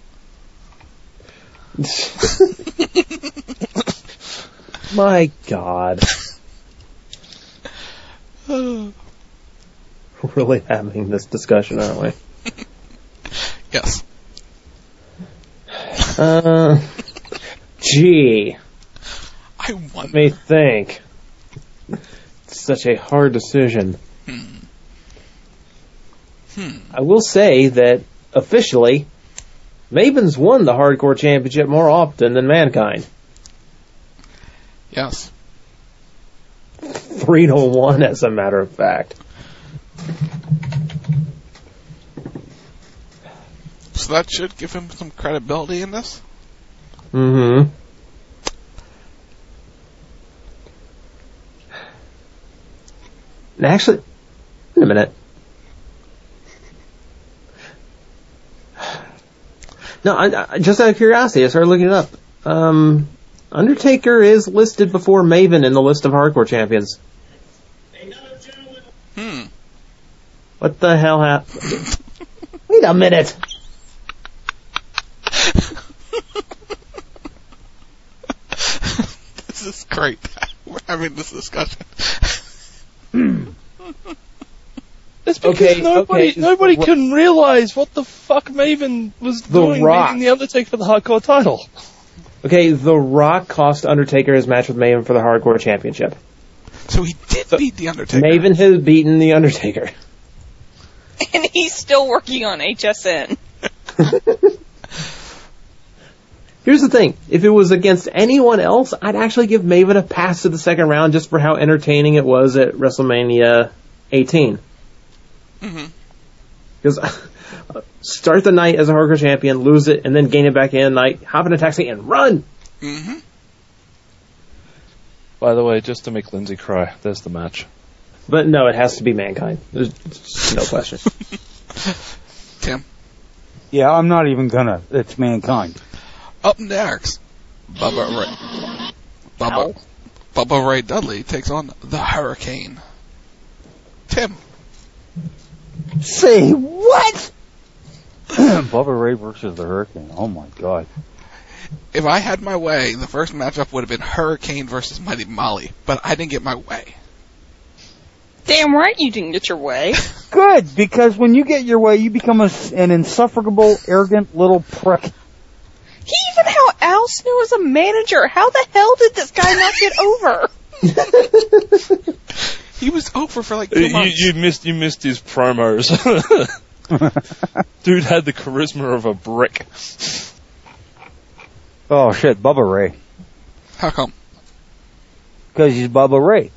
My God. We're really having this discussion, aren't we? Yes. Gee. I wonder. Let me think. It's such a hard decision. I will say that, officially, Maven's won the Hardcore Championship more often than Mankind. Yes. 3-1, as a matter of fact. So that should give him some credibility in this? Mm-hmm. Actually, wait a minute. No, I just out of curiosity, I started looking it up. Undertaker is listed before Maven in the list of Hardcore Champions. What the hell happened? Wait a minute. This is great. We're having this discussion. It's because nobody can realize what the fuck Maven was doing beating The Undertaker for the Hardcore title. Okay, The Rock cost Undertaker his match with Maven for the Hardcore Championship. So he did beat The Undertaker. Maven has beaten The Undertaker. And he's still working on HSN. Here's the thing. If it was against anyone else, I'd actually give Maven a pass to the second round just for how entertaining it was at WrestleMania 18. Mm-hmm. Because start the night as a Hardcore Champion, lose it, and then gain it back in night, hop in a taxi, and run! Mm-hmm. By the way, just to make Lindsay cry, there's the match. But no, it has to be Mankind. There's no question. Tim? Yeah, I'm not even gonna. It's Mankind. Up next, Bubba Ray Dudley takes on the Hurricane. Tim? Say what? Bubba Ray versus the Hurricane. Oh my God. If I had my way, the first matchup would have been Hurricane versus Mighty Molly, but I didn't get my way. Damn right you didn't get your way. Good, because when you get your way, you become an insufferable, arrogant little prick. He even had Al Snow as a manager. How the hell did this guy not get over? He was over for like 2 months. You missed his promos. Dude had the charisma of a brick. Oh shit, Bubba Ray. How come? Because he's Bubba Ray.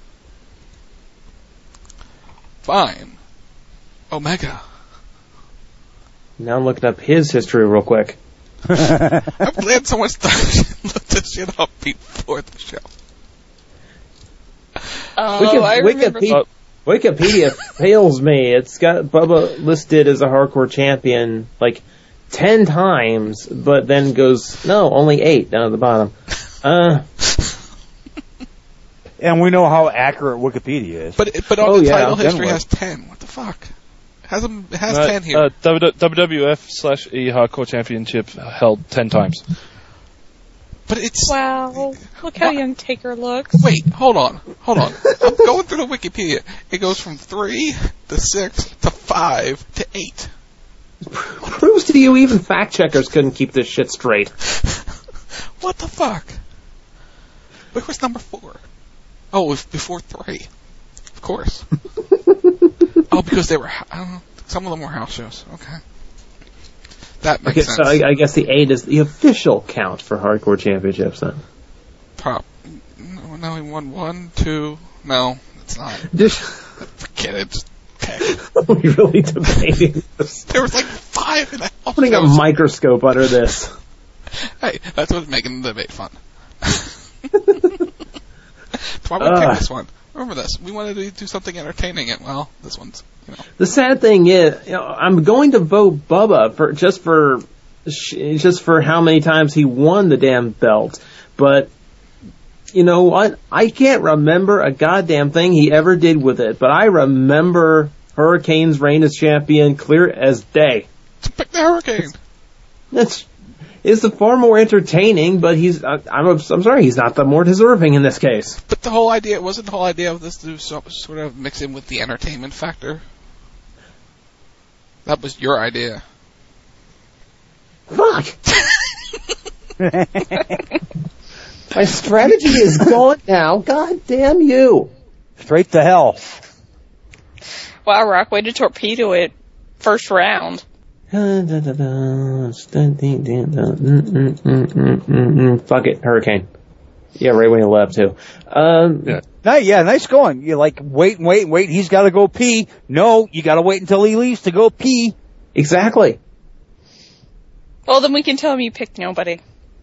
Fine. Omega. Now I'm looking up his history real quick. I'm glad someone looked this shit up before the show. Wikipedia fails me. It's got Bubba listed as a Hardcore Champion like 10 times, but then goes, no, only 8 down at the bottom. And we know how accurate Wikipedia is. But on the title history has 10. What the fuck? It has 10 here. WWF/E Hardcore Championship held 10 times. But it's... Wow. Look how young Taker looks. Wait, hold on. I'm going through the Wikipedia. It goes from 3 to 6 to 5 to 8. Proves to you even fact checkers couldn't keep this shit straight. What the fuck? Where was number 4? Oh, it was before 3. Of course. Oh, because they were, I don't know, some of them were house shows. Okay. That makes sense. So I guess the 8 is the official count for Hardcore Championships then. No, he won 1, 2, no, it's not. Forget it, just pick. Are we really debating this? There was like 5 in that. Putting a microscope under this. Hey, that's what's making the debate fun. That's why we picked this one. Remember this. We wanted to do something entertaining, and well, this one's, The sad thing is, I'm going to vote Bubba for just for how many times he won the damn belt. But you know what? I can't remember a goddamn thing he ever did with it. But I remember Hurricane's reign as champion clear as day. Pick the Hurricane. It's far more entertaining, but I'm sorry, he's not the more deserving in this case. But the whole idea of this to sort of mix in with the entertainment factor. That was your idea. Fuck! My strategy is gone now. God damn you! Straight to hell. Wow, Rock, way to torpedo it first round. Fuck it, Hurricane. Yeah, right when he left too. Nice going. You're like, wait, he's gotta go pee. No, you gotta wait until he leaves to go pee. Exactly. Well, then we can tell him you picked nobody.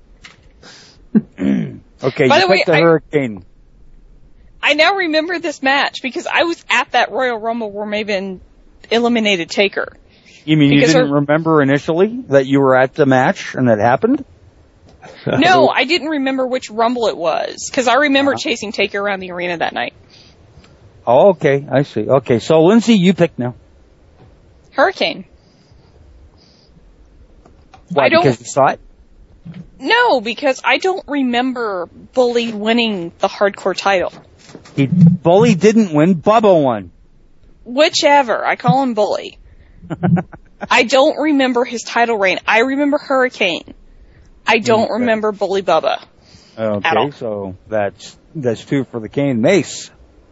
Okay, By you the way, picked the Hurricane. I now remember this match because I was at that Royal Rumble where Maven eliminated Taker. You mean you didn't remember initially that you were at the match and that happened? No, I didn't remember which Rumble it was, because I remember chasing Taker around the arena that night. Oh, okay, I see. Okay, so Lindsay, you pick now. Hurricane. Why, because you saw it? No, because I don't remember Bully winning the hardcore title. Bully didn't win, Bubba won. Whichever, I call him Bully. I don't remember his title reign. I remember Hurricane. I don't remember Bully Bubba. Okay, so that's 2 for the Kane. Mace.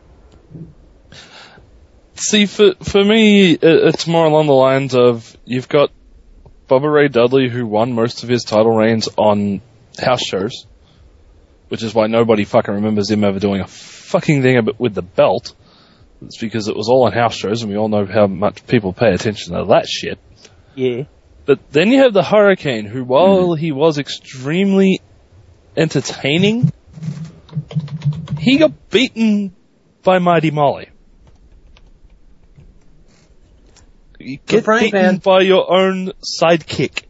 See, for me, it's more along the lines of you've got Bubba Ray Dudley, who won most of his title reigns on house shows, which is why nobody fucking remembers him ever doing a fucking thing with the belt. It's because it was all on house shows, and we all know how much people pay attention to that shit. Yeah. But then you have the Hurricane, who, while he was extremely entertaining, he got beaten by Mighty Molly. You get beaten by your own sidekick.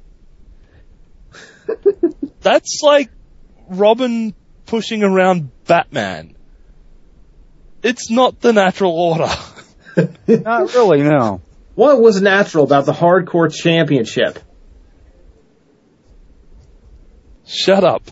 That's like Robin pushing around Batman. It's not the natural order. Not really, no. What was natural about the Hardcore Championship? Shut up.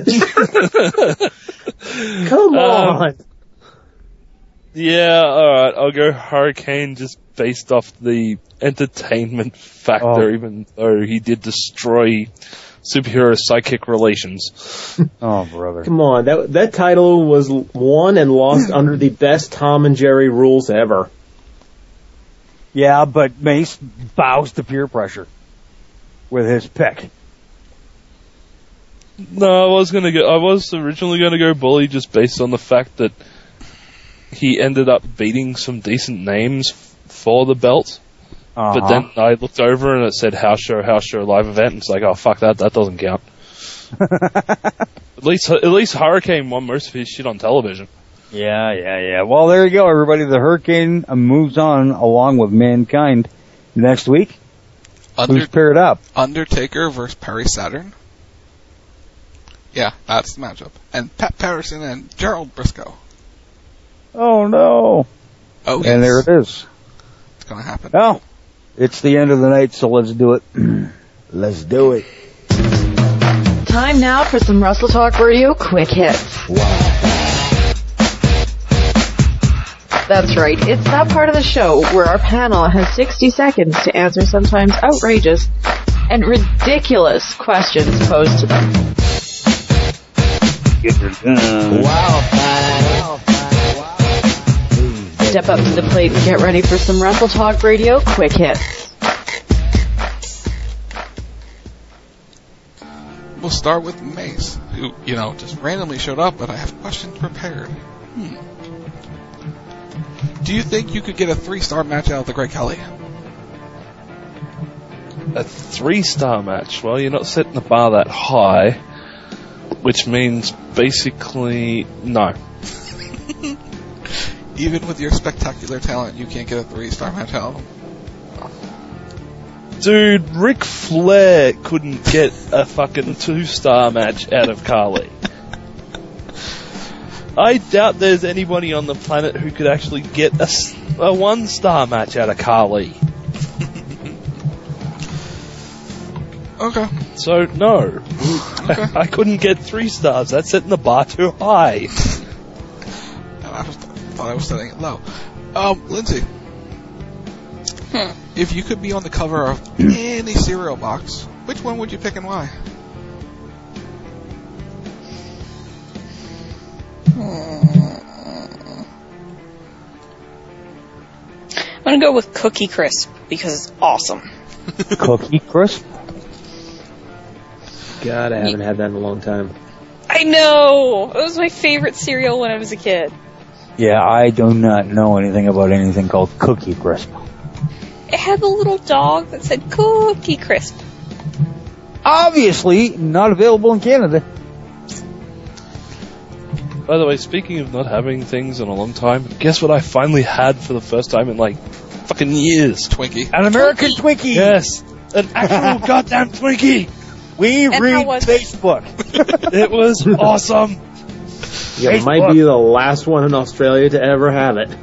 Come on. Yeah, alright, I'll go Hurricane just based off the entertainment factor, even though he did destroy superhero psychic relations. Oh, brother. Come on, that title was won and lost under the best Tom and Jerry rules ever. Yeah, but Mace bows to peer pressure with his pick. No, I was originally gonna go Bully just based on the fact that he ended up beating some decent names for the belt. But then I looked over and it said house show, live event, and it's like, oh fuck that doesn't count. At least Hurricane won most of his shit on television. Yeah. Well, there you go, everybody. The Hurricane moves on along with Mankind next week. Who's paired up? Undertaker versus Perry Saturn. Yeah, that's the matchup. And Pat Patterson and Gerald Briscoe. Oh no! Oh, and yes. there it is. It's gonna happen. Well, it's the end of the night, so let's do it. Let's do it. Time now for some Wrestle Talk Radio quick hits. Wow. That's right. It's that part of the show where our panel has 60 seconds to answer sometimes outrageous and ridiculous questions posed to them. Wow. Step up to the plate and get ready for some Wrestle Talk Radio quick hits. We'll start with Mace, who, just randomly showed up, but I have questions prepared. Do you think you could get a 3-star match out of the Great Khali? A 3-star match? Well, you're not setting the bar that high, which means basically no. Even with your spectacular talent, you can't get a 3-star match out of him. Dude, Ric Flair couldn't get a fucking 2-star match out of Khali. I doubt there's anybody on the planet who could actually get a 1-star match out of Khali. Okay. So, no. Okay. I couldn't get 3 stars. That's setting the bar too high. I thought I was setting it low. Lindsay. If you could be on the cover of any cereal box, which one would you pick and why? I'm going to go with Cookie Crisp because it's awesome. Cookie Crisp? God, I haven't had that in a long time. I know! It was my favorite cereal when I was a kid. Yeah, I do not know anything about anything called Cookie Crisp. It had a little dog that said Cookie Crisp. Obviously, not available in Canada. By the way, speaking of not having things in a long time, guess what I finally had for the first time in fucking years? Twinkie. An American Twinkie! Yes! An actual goddamn Twinkie! We And read how was Facebook. It was awesome! Yeah, it might be the last one in Australia to ever have it.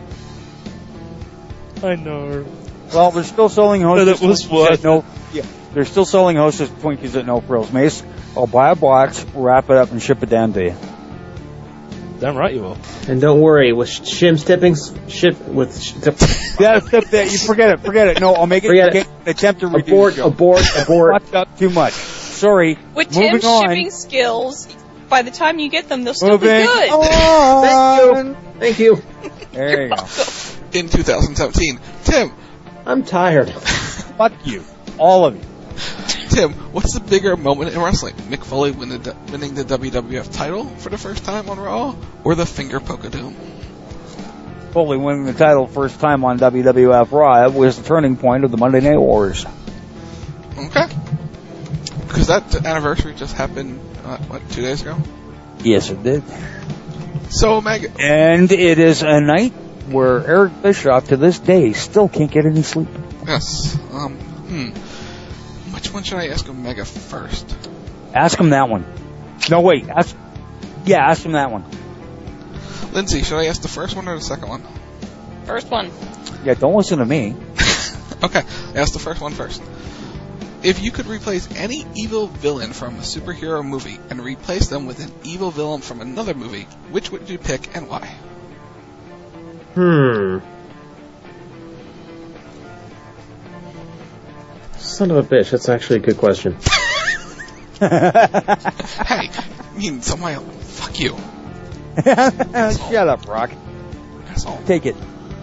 I know. Well, they're still selling Hostess But it was Twinkies at no... Yeah, they're still selling Hostess Twinkies at no frills. Mace, I'll buy a box, wrap it up, and ship it down to you. Damn right you will. And don't worry, with Shim's tippings, Yeah, you forget it. No, I'll make it an attempt to reduce abort. Fucked up too much. Sorry. With Moving Tim's on. shipping skills, by the time you get them, they'll still be Moving good. on. Thank you. There you go. In 2017. Tim. I'm tired. Fuck you. All of you. Tim, what's the bigger moment in wrestling? Mick Foley winning the WWF title for the first time on Raw, or the finger poke of doom? Foley winning the title first time on WWF Raw was the turning point of the Monday Night Wars. Okay. Because that anniversary just happened, 2 days ago? Yes, it did. So, Omega. And it is a night where Eric Bischoff, to this day, still can't get any sleep. Yes. Which one should I ask Omega first? Ask him that one. No, wait. Ask him that one. Lindsay, should I ask the first one or the second one? First one. Yeah, don't listen to me. Okay, ask the first one first. If you could replace any evil villain from a superhero movie and replace them with an evil villain from another movie, which would you pick and why? Son of a bitch, that's actually a good question. Hey, fuck you. Shut up, Rock. Asshole. Take it.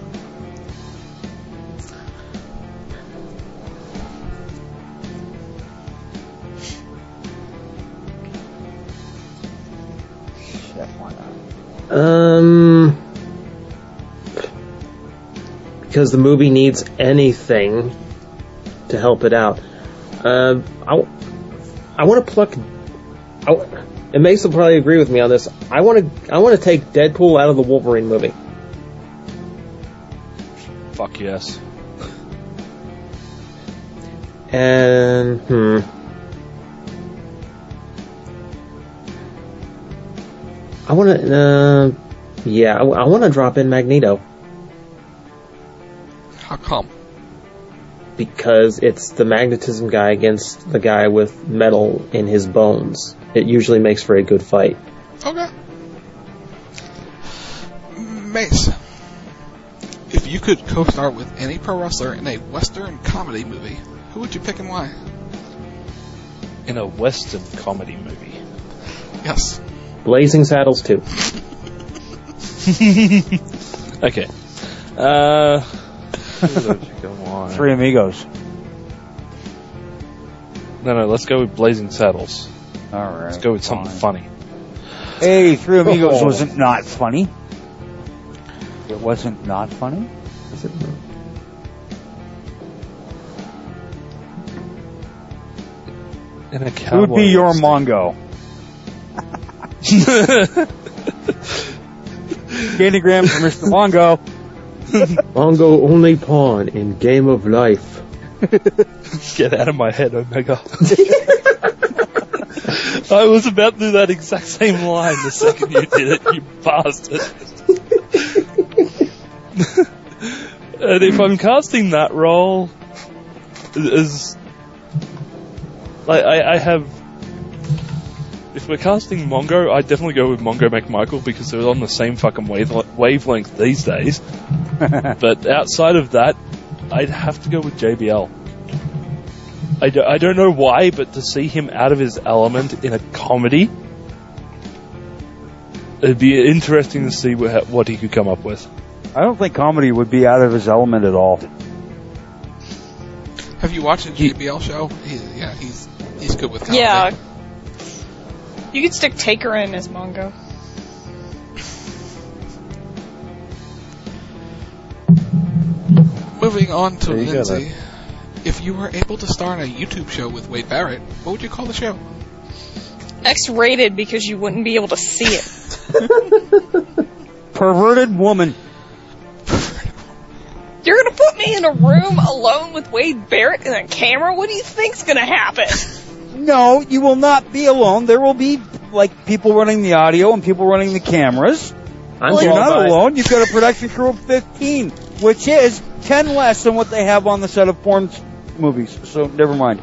Because the movie needs anything to help it out. I want to pluck. And Mace will probably agree with me on this. I want to take Deadpool out of the Wolverine movie. Fuck yes. And I want to drop in Magneto. How come? Because it's the magnetism guy against the guy with metal in his bones. It usually makes for a good fight. Okay. Mace, if you could co-star with any pro wrestler in a Western comedy movie, who would you pick and why? In a Western comedy movie? Yes. Blazing Saddles 2. Okay. Three Amigos. No, let's go with Blazing Saddles. Alright. Let's go with something funny. Hey, Three Amigos wasn't not funny. It wasn't not funny? Is it? In a Who would be your Mongo? Candygram for Mr. Mongo. Mongo only pawn in Game of Life. Get out of my head, Omega. I was about to do that exact same line the second you did it, you bastard. And if I'm casting that role, as like I have, if we're casting Mongo, I'd definitely go with Mongo McMichael because they're on the same fucking wavelength these days. But outside of that, I'd have to go with JBL. I don't know why, but to see him out of his element in a comedy, it'd be interesting to see what he could come up with. I don't think comedy would be out of his element at all. Have you watched the JBL show? He's good with comedy. Yeah. You could stick Taker in as Mongo. Moving on to Lindsay. If you were able to star in a YouTube show with Wade Barrett, what would you call the show? X-rated because you wouldn't be able to see it. Perverted woman. You're going to put me in a room alone with Wade Barrett and a camera? What do you think's going to happen? No, you will not be alone. There will be, people running the audio and people running the cameras. You're not alone. You've got a production crew of 15, which is 10 less than what they have on the set of porn movies. So, never mind.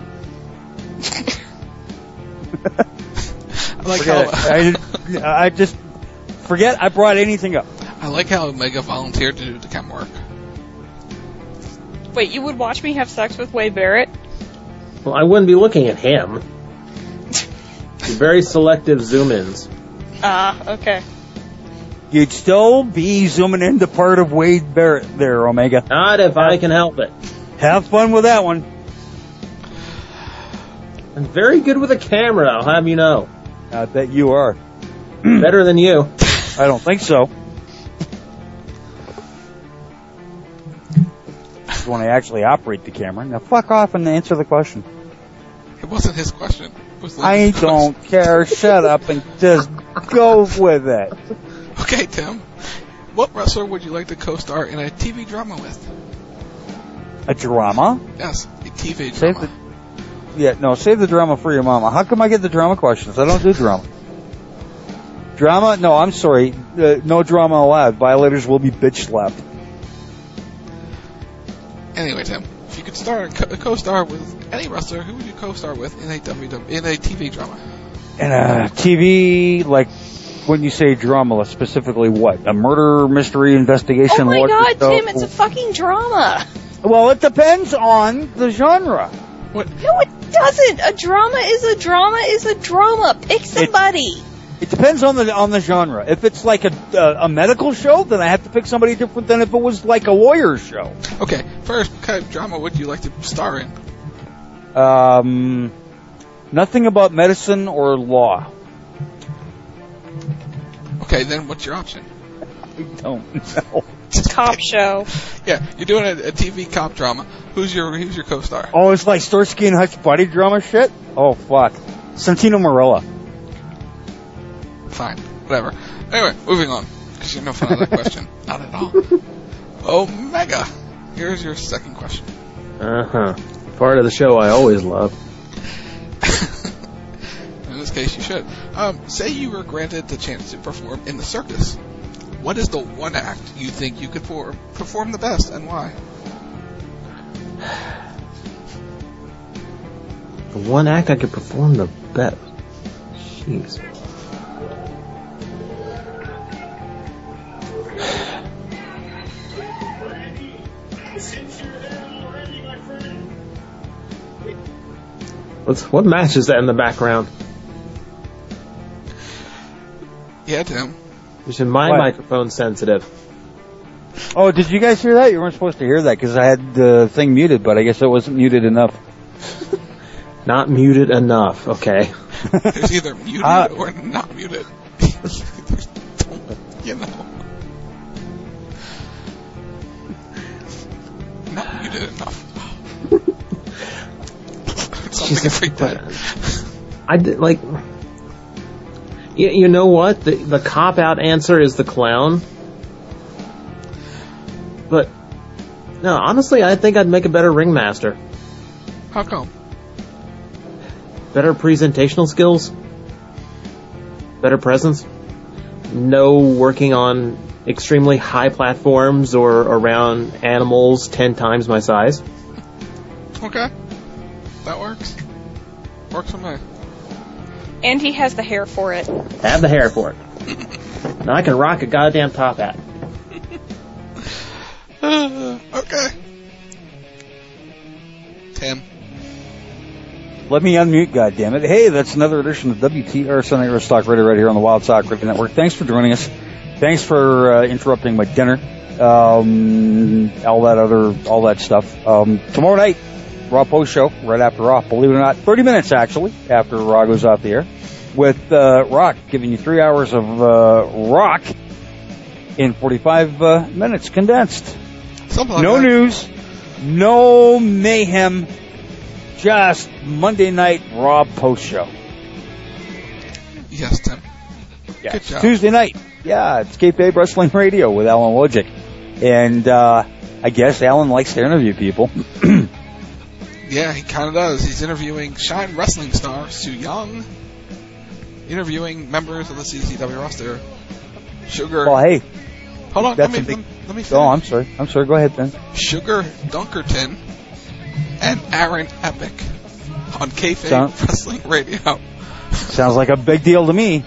I just forget I brought anything up. I like how Omega volunteered to do the cam work. Wait, you would watch me have sex with Wade Barrett? Well, I wouldn't be looking at him. Very selective zoom-ins. Okay. You'd still be zooming into part of Wade Barrett there, Omega. Not if I can help it. Have fun with that one. I'm very good with a camera, I'll have you know. I bet you are. Better than you. I don't think so. When I actually operate the camera. Now fuck off and answer the question. It wasn't his question. I don't care. Shut up and just go with it. Okay, Tim. What wrestler would you like to co-star in a TV drama with? A drama? Yes, a TV drama. Save the drama for your mama. How come I get the drama questions? I don't do drama. Drama? No, I'm sorry. No drama allowed. Violators will be bitch slapped. Anyway, Tim, if you could co-star with any wrestler, who would you co-star with in a TV drama? In a TV, when you say drama, specifically what? A murder mystery investigation? Oh my God, Tim, it's a fucking drama. Well, it depends on the genre. What? No, it doesn't. A drama is a drama is a drama. Pick somebody. It depends on the genre. If it's like a medical show, then I have to pick somebody different than if it was like a lawyer show. Okay, first, what kind of drama would you like to star in? Nothing about medicine or law. Okay, then what's your option? I don't know. Cop show. Yeah, you're doing a TV cop drama. Who's your co-star? Oh, it's like Starsky and Hutch buddy drama shit? Oh, fuck. Santino Marella. Fine, whatever. Anyway, moving on, because you're no fun on that question. Not at all. Omega, here's your second question. Part of the show I always love. In this case, you should. Say you were granted the chance to perform in the circus. What is the one act you think you could perform the best, and why? The one act I could perform the best. Jeez. What match is that in the background? Yeah, Tim. Is my microphone sensitive? Oh, did you guys hear that? You weren't supposed to hear that because I had the thing muted, but I guess it wasn't muted enough. Not muted enough, okay. There's either muted or not muted. You know. Not muted enough. Something every day. I did, like... You know what? The cop-out answer is the clown. But, no, honestly, I think I'd make a better ringmaster. How come? Better presentational skills. Better presence. No working on extremely high platforms or around animals 10 times my size. Okay. That works. Works for me. And he has the hair for it. Have the hair for it. Now I can rock a goddamn top hat. Okay. Tim. Let me unmute, goddammit. Hey, that's another edition of WTR Sunday Roast Talk Radio right here on the Wild Talk Radio Network. Thanks for joining us. Thanks for interrupting my dinner. All that stuff. Tomorrow night, Raw Post Show, right after Raw. Believe it or not, 30 minutes actually, after Raw goes off the air. With Rock, giving you 3 hours of Rock in 45 minutes condensed. Something like no that. News, no mayhem, just Monday Night Raw Post Show. Yes, Tim. Yeah. Good job. Tuesday night. Yeah, it's Kayfabe Wrestling Radio with Alan Wojcik. And I guess Alan likes to interview people. Yeah, he kind of does. He's interviewing Shine Wrestling star Su Yung. Interviewing members of the CCW roster. Sugar. Well, hey. Hold on, let me finish. Oh, I'm sorry. Go ahead, then. Sugar Dunkerton and Aaron Epic on Kayfabe Wrestling Radio. Sounds like a big deal to me.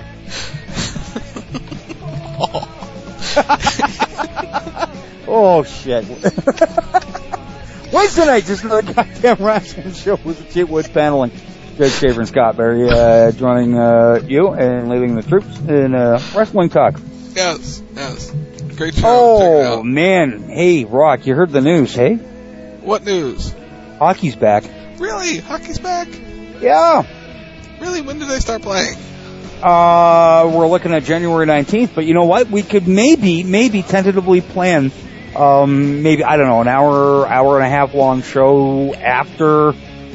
Oh, shit. Wednesday night, just another goddamn wrestling show with the Cheatwood paneling. Judge Shaver and Scott Berry joining you and leading the troops in wrestling talk. Yes. Great show. Oh, man. Hey, Rock, you heard the news, hey? What news? Hockey's back. Really? Hockey's back? Yeah. Really? When do they start playing? We're looking at January 19th, but you know what? We could maybe tentatively plan, maybe, I don't know, an hour and a half long show after,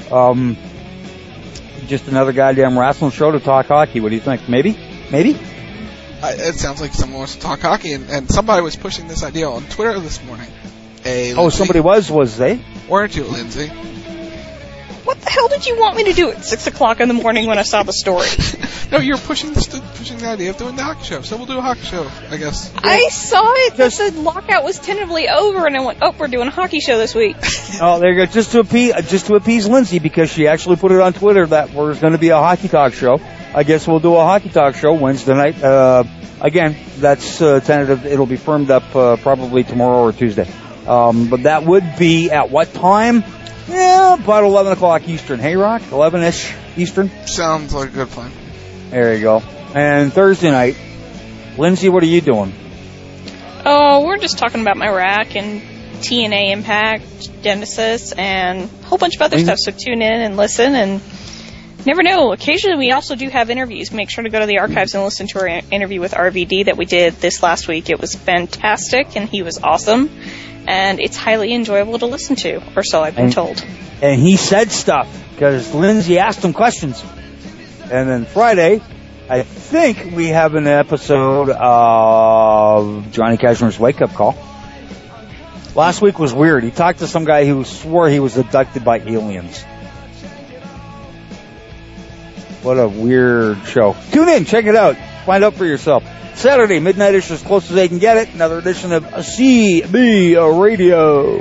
just another goddamn wrestling show to talk hockey. What do you think? Maybe? It sounds like someone wants to talk hockey, and somebody was pushing this idea on Twitter this morning. Somebody was they? Weren't you, Lindsay? What the hell did you want me to do at 6 o'clock in the morning when I saw the story? No, you're pushing the idea of doing the hockey show, so we'll do a hockey show, I guess. I saw it that the lockout was tentatively over, and I went, we're doing a hockey show this week. Oh, there you go. Just to appease Lindsay, because she actually put it on Twitter that there's going to be a hockey talk show. I guess we'll do a hockey talk show Wednesday night. Again, that's tentative. It'll be firmed up probably tomorrow or Tuesday. But that would be at what time? Yeah, about 11 o'clock Eastern. Hey, Rock? 11-ish Eastern? Sounds like a good plan. There you go. And Thursday night, Lindsay, what are you doing? Oh, we're just talking about my rack and TNA Impact, Genesis, and a whole bunch of other stuff. So tune in and listen, and never know. Occasionally we also do have interviews. Make sure to go to the archives and listen to our interview with RVD that we did this last week. It was fantastic, and he was awesome. And it's highly enjoyable to listen to, or so I've been told. And he said stuff, because Lindsay asked him questions. And then Friday, I think we have an episode of Johnny Cashmere's Wake Up Call. Last week was weird. He talked to some guy who swore he was abducted by aliens. What a weird show. Tune in, check it out, find out for yourself. Saturday, midnight-ish, as close as they can get it. Another edition of CB Radio.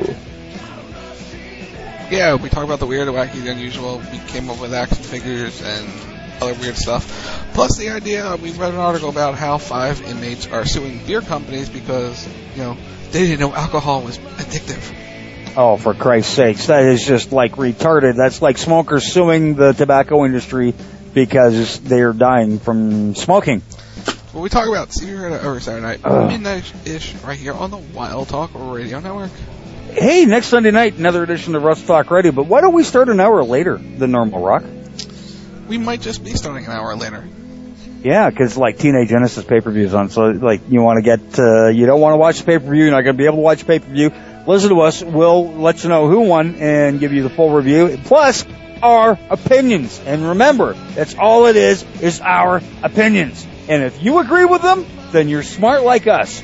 Yeah, we talk about the weird, the wacky, the unusual. We came up with action figures and other weird stuff. Plus the idea, we read an article about how 5 inmates are suing beer companies because, they didn't know alcohol was addictive. Oh, for Christ's sakes, that is just like retarded. That's like smokers suing the tobacco industry because they're dying from smoking. Well, we talk about CB Radio every Saturday night, midnight-ish, right here on the Wild Talk Radio Network. Hey, next Sunday night, another edition of Russ Talk Radio, but why don't we start an hour later than normal, Rock? We might just be starting an hour later. Yeah, because like Teenage Genesis pay-per-views on, so like you want to get, you don't want to watch the pay-per-view, you're not going to be able to watch the pay-per-view. Listen to us, we'll let you know who won and give you the full review, plus our opinions. And remember, that's all it is our opinions. And if you agree with them, then you're smart like us.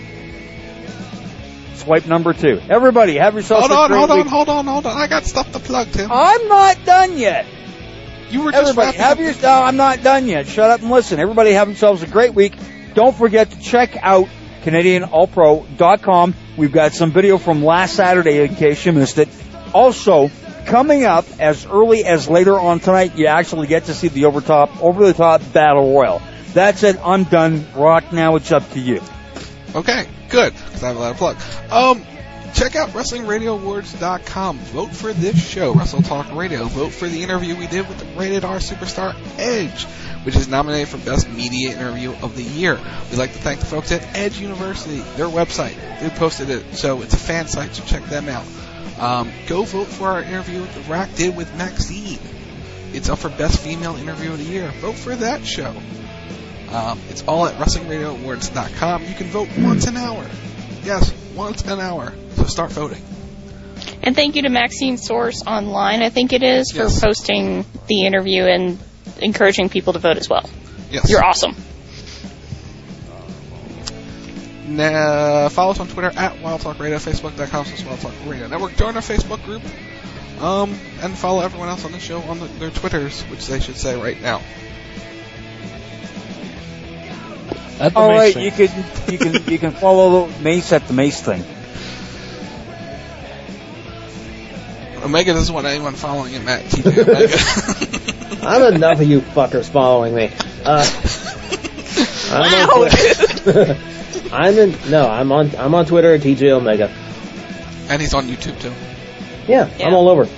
Swipe number 2. Everybody, have yourself Hold a great week. on. I got stuff to plug, Tim. I'm not done yet. You were just Everybody, I'm not done yet. Shut up and listen. Everybody have themselves a great week. Don't forget to check out CanadianAllPro.com. We've got some video from last Saturday in case you missed it. Also, coming up as early as later on tonight, you actually get to see the over-the-top Battle Royal. That's it. I'm done. Rock, now it's up to you. Okay, good, because I have a lot of plug. Check out WrestlingRadioAwards.com. Vote for this show, Wrestle Talk Radio. Vote for the interview we did with the Rated R superstar Edge, which is nominated for Best Media Interview of the Year. We'd like to thank the folks at Edge University, their website. They posted it, so it's a fan site, so check them out. Go vote for our interview that Rack did with Maxine. It's up for Best Female Interview of the Year. Vote for that show. It's all at WrestlingRadioAwards.com. You can vote once an hour. Yes, once an hour. So start voting. And thank you to Maxine Source Online, I think it is, for posting the interview and encouraging people to vote as well. Yes. You're awesome. Now, follow us on Twitter at Wild Talk Radio, Facebook.com/Wild Talk Radio Network. Join our Facebook group. And follow everyone else on the show on their Twitters, which they should say right now. All right, you can follow Mace at the Mace thing. Omega doesn't want anyone following him at TJ Omega. I'm enough of you fuckers following me. I'm on Twitter at TJ Omega. And he's on YouTube too. Yeah, I'm all over.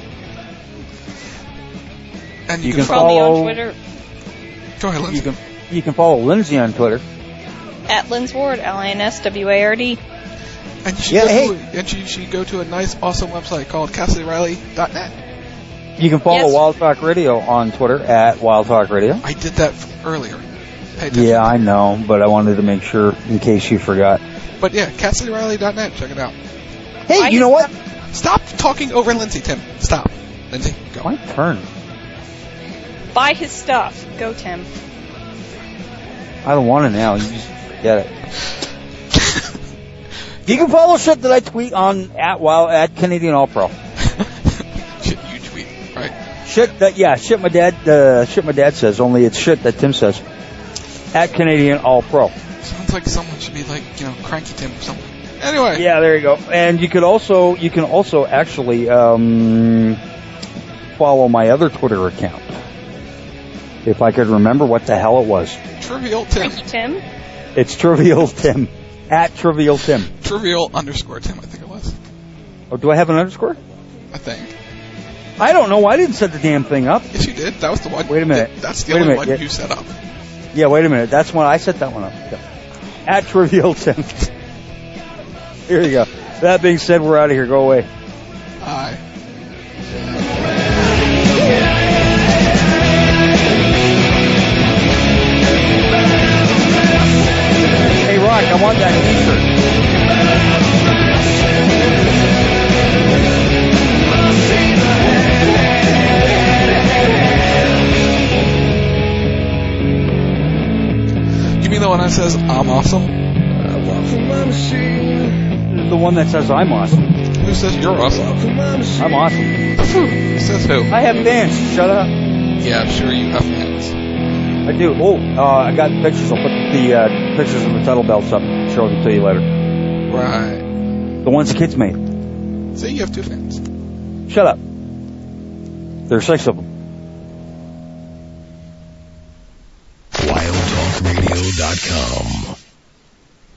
And you can follow me on Twitter. Go ahead, Lindsay. You can follow Lindsay on Twitter. At Linsward, LINSWARD. And you should go to a nice, awesome website called CassidyRiley.net. You can follow Wild Talk Radio on Twitter at Wild Talk Radio. I did that earlier. Yeah, I know, but I wanted to make sure in case you forgot. But yeah, CassidyRiley.net. Check it out. Hey, you know what? Stop talking over Lindsay, Tim. Stop. Lindsay, go. My turn. Buy his stuff. Go, Tim. I don't want it now. You just get it. You can follow shit that I tweet on at Canadian All Pro. Shit you tweet, right? Shit my dad says, only it's shit that Tim says. At Canadian All Pro. Sounds like someone should be like, Cranky Tim or something. Anyway. Yeah, there you go. And you can also actually follow my other Twitter account. If I could remember what the hell it was. Trivial Tim. Tim? It's Trivial Tim. At Trivial Tim. Trivial _ Tim, I think it was. Oh, do I have an underscore? I think. I don't know. I didn't set the damn thing up. Yes, you did. That was the one. Wait a minute. That's the only one you set up. Yeah, wait a minute. That's when I set that one up. Yeah. At Trivial Tim. Here you go. That being said, we're out of here. Go away. Bye. Hey, Rock, I want that t-shirt. You mean the one that says, I'm awesome? The one that says I'm awesome. Who says you're awesome? I'm awesome. Who says who? I have fans. Shut up. Yeah, I'm sure you have fans. I do. Oh, I got pictures. I'll put the pictures of the title belts up. Show them to you later. Right. The ones the kids made. See, you have 2 fans. Shut up. There are 6 of them. WildTalkRadio.com.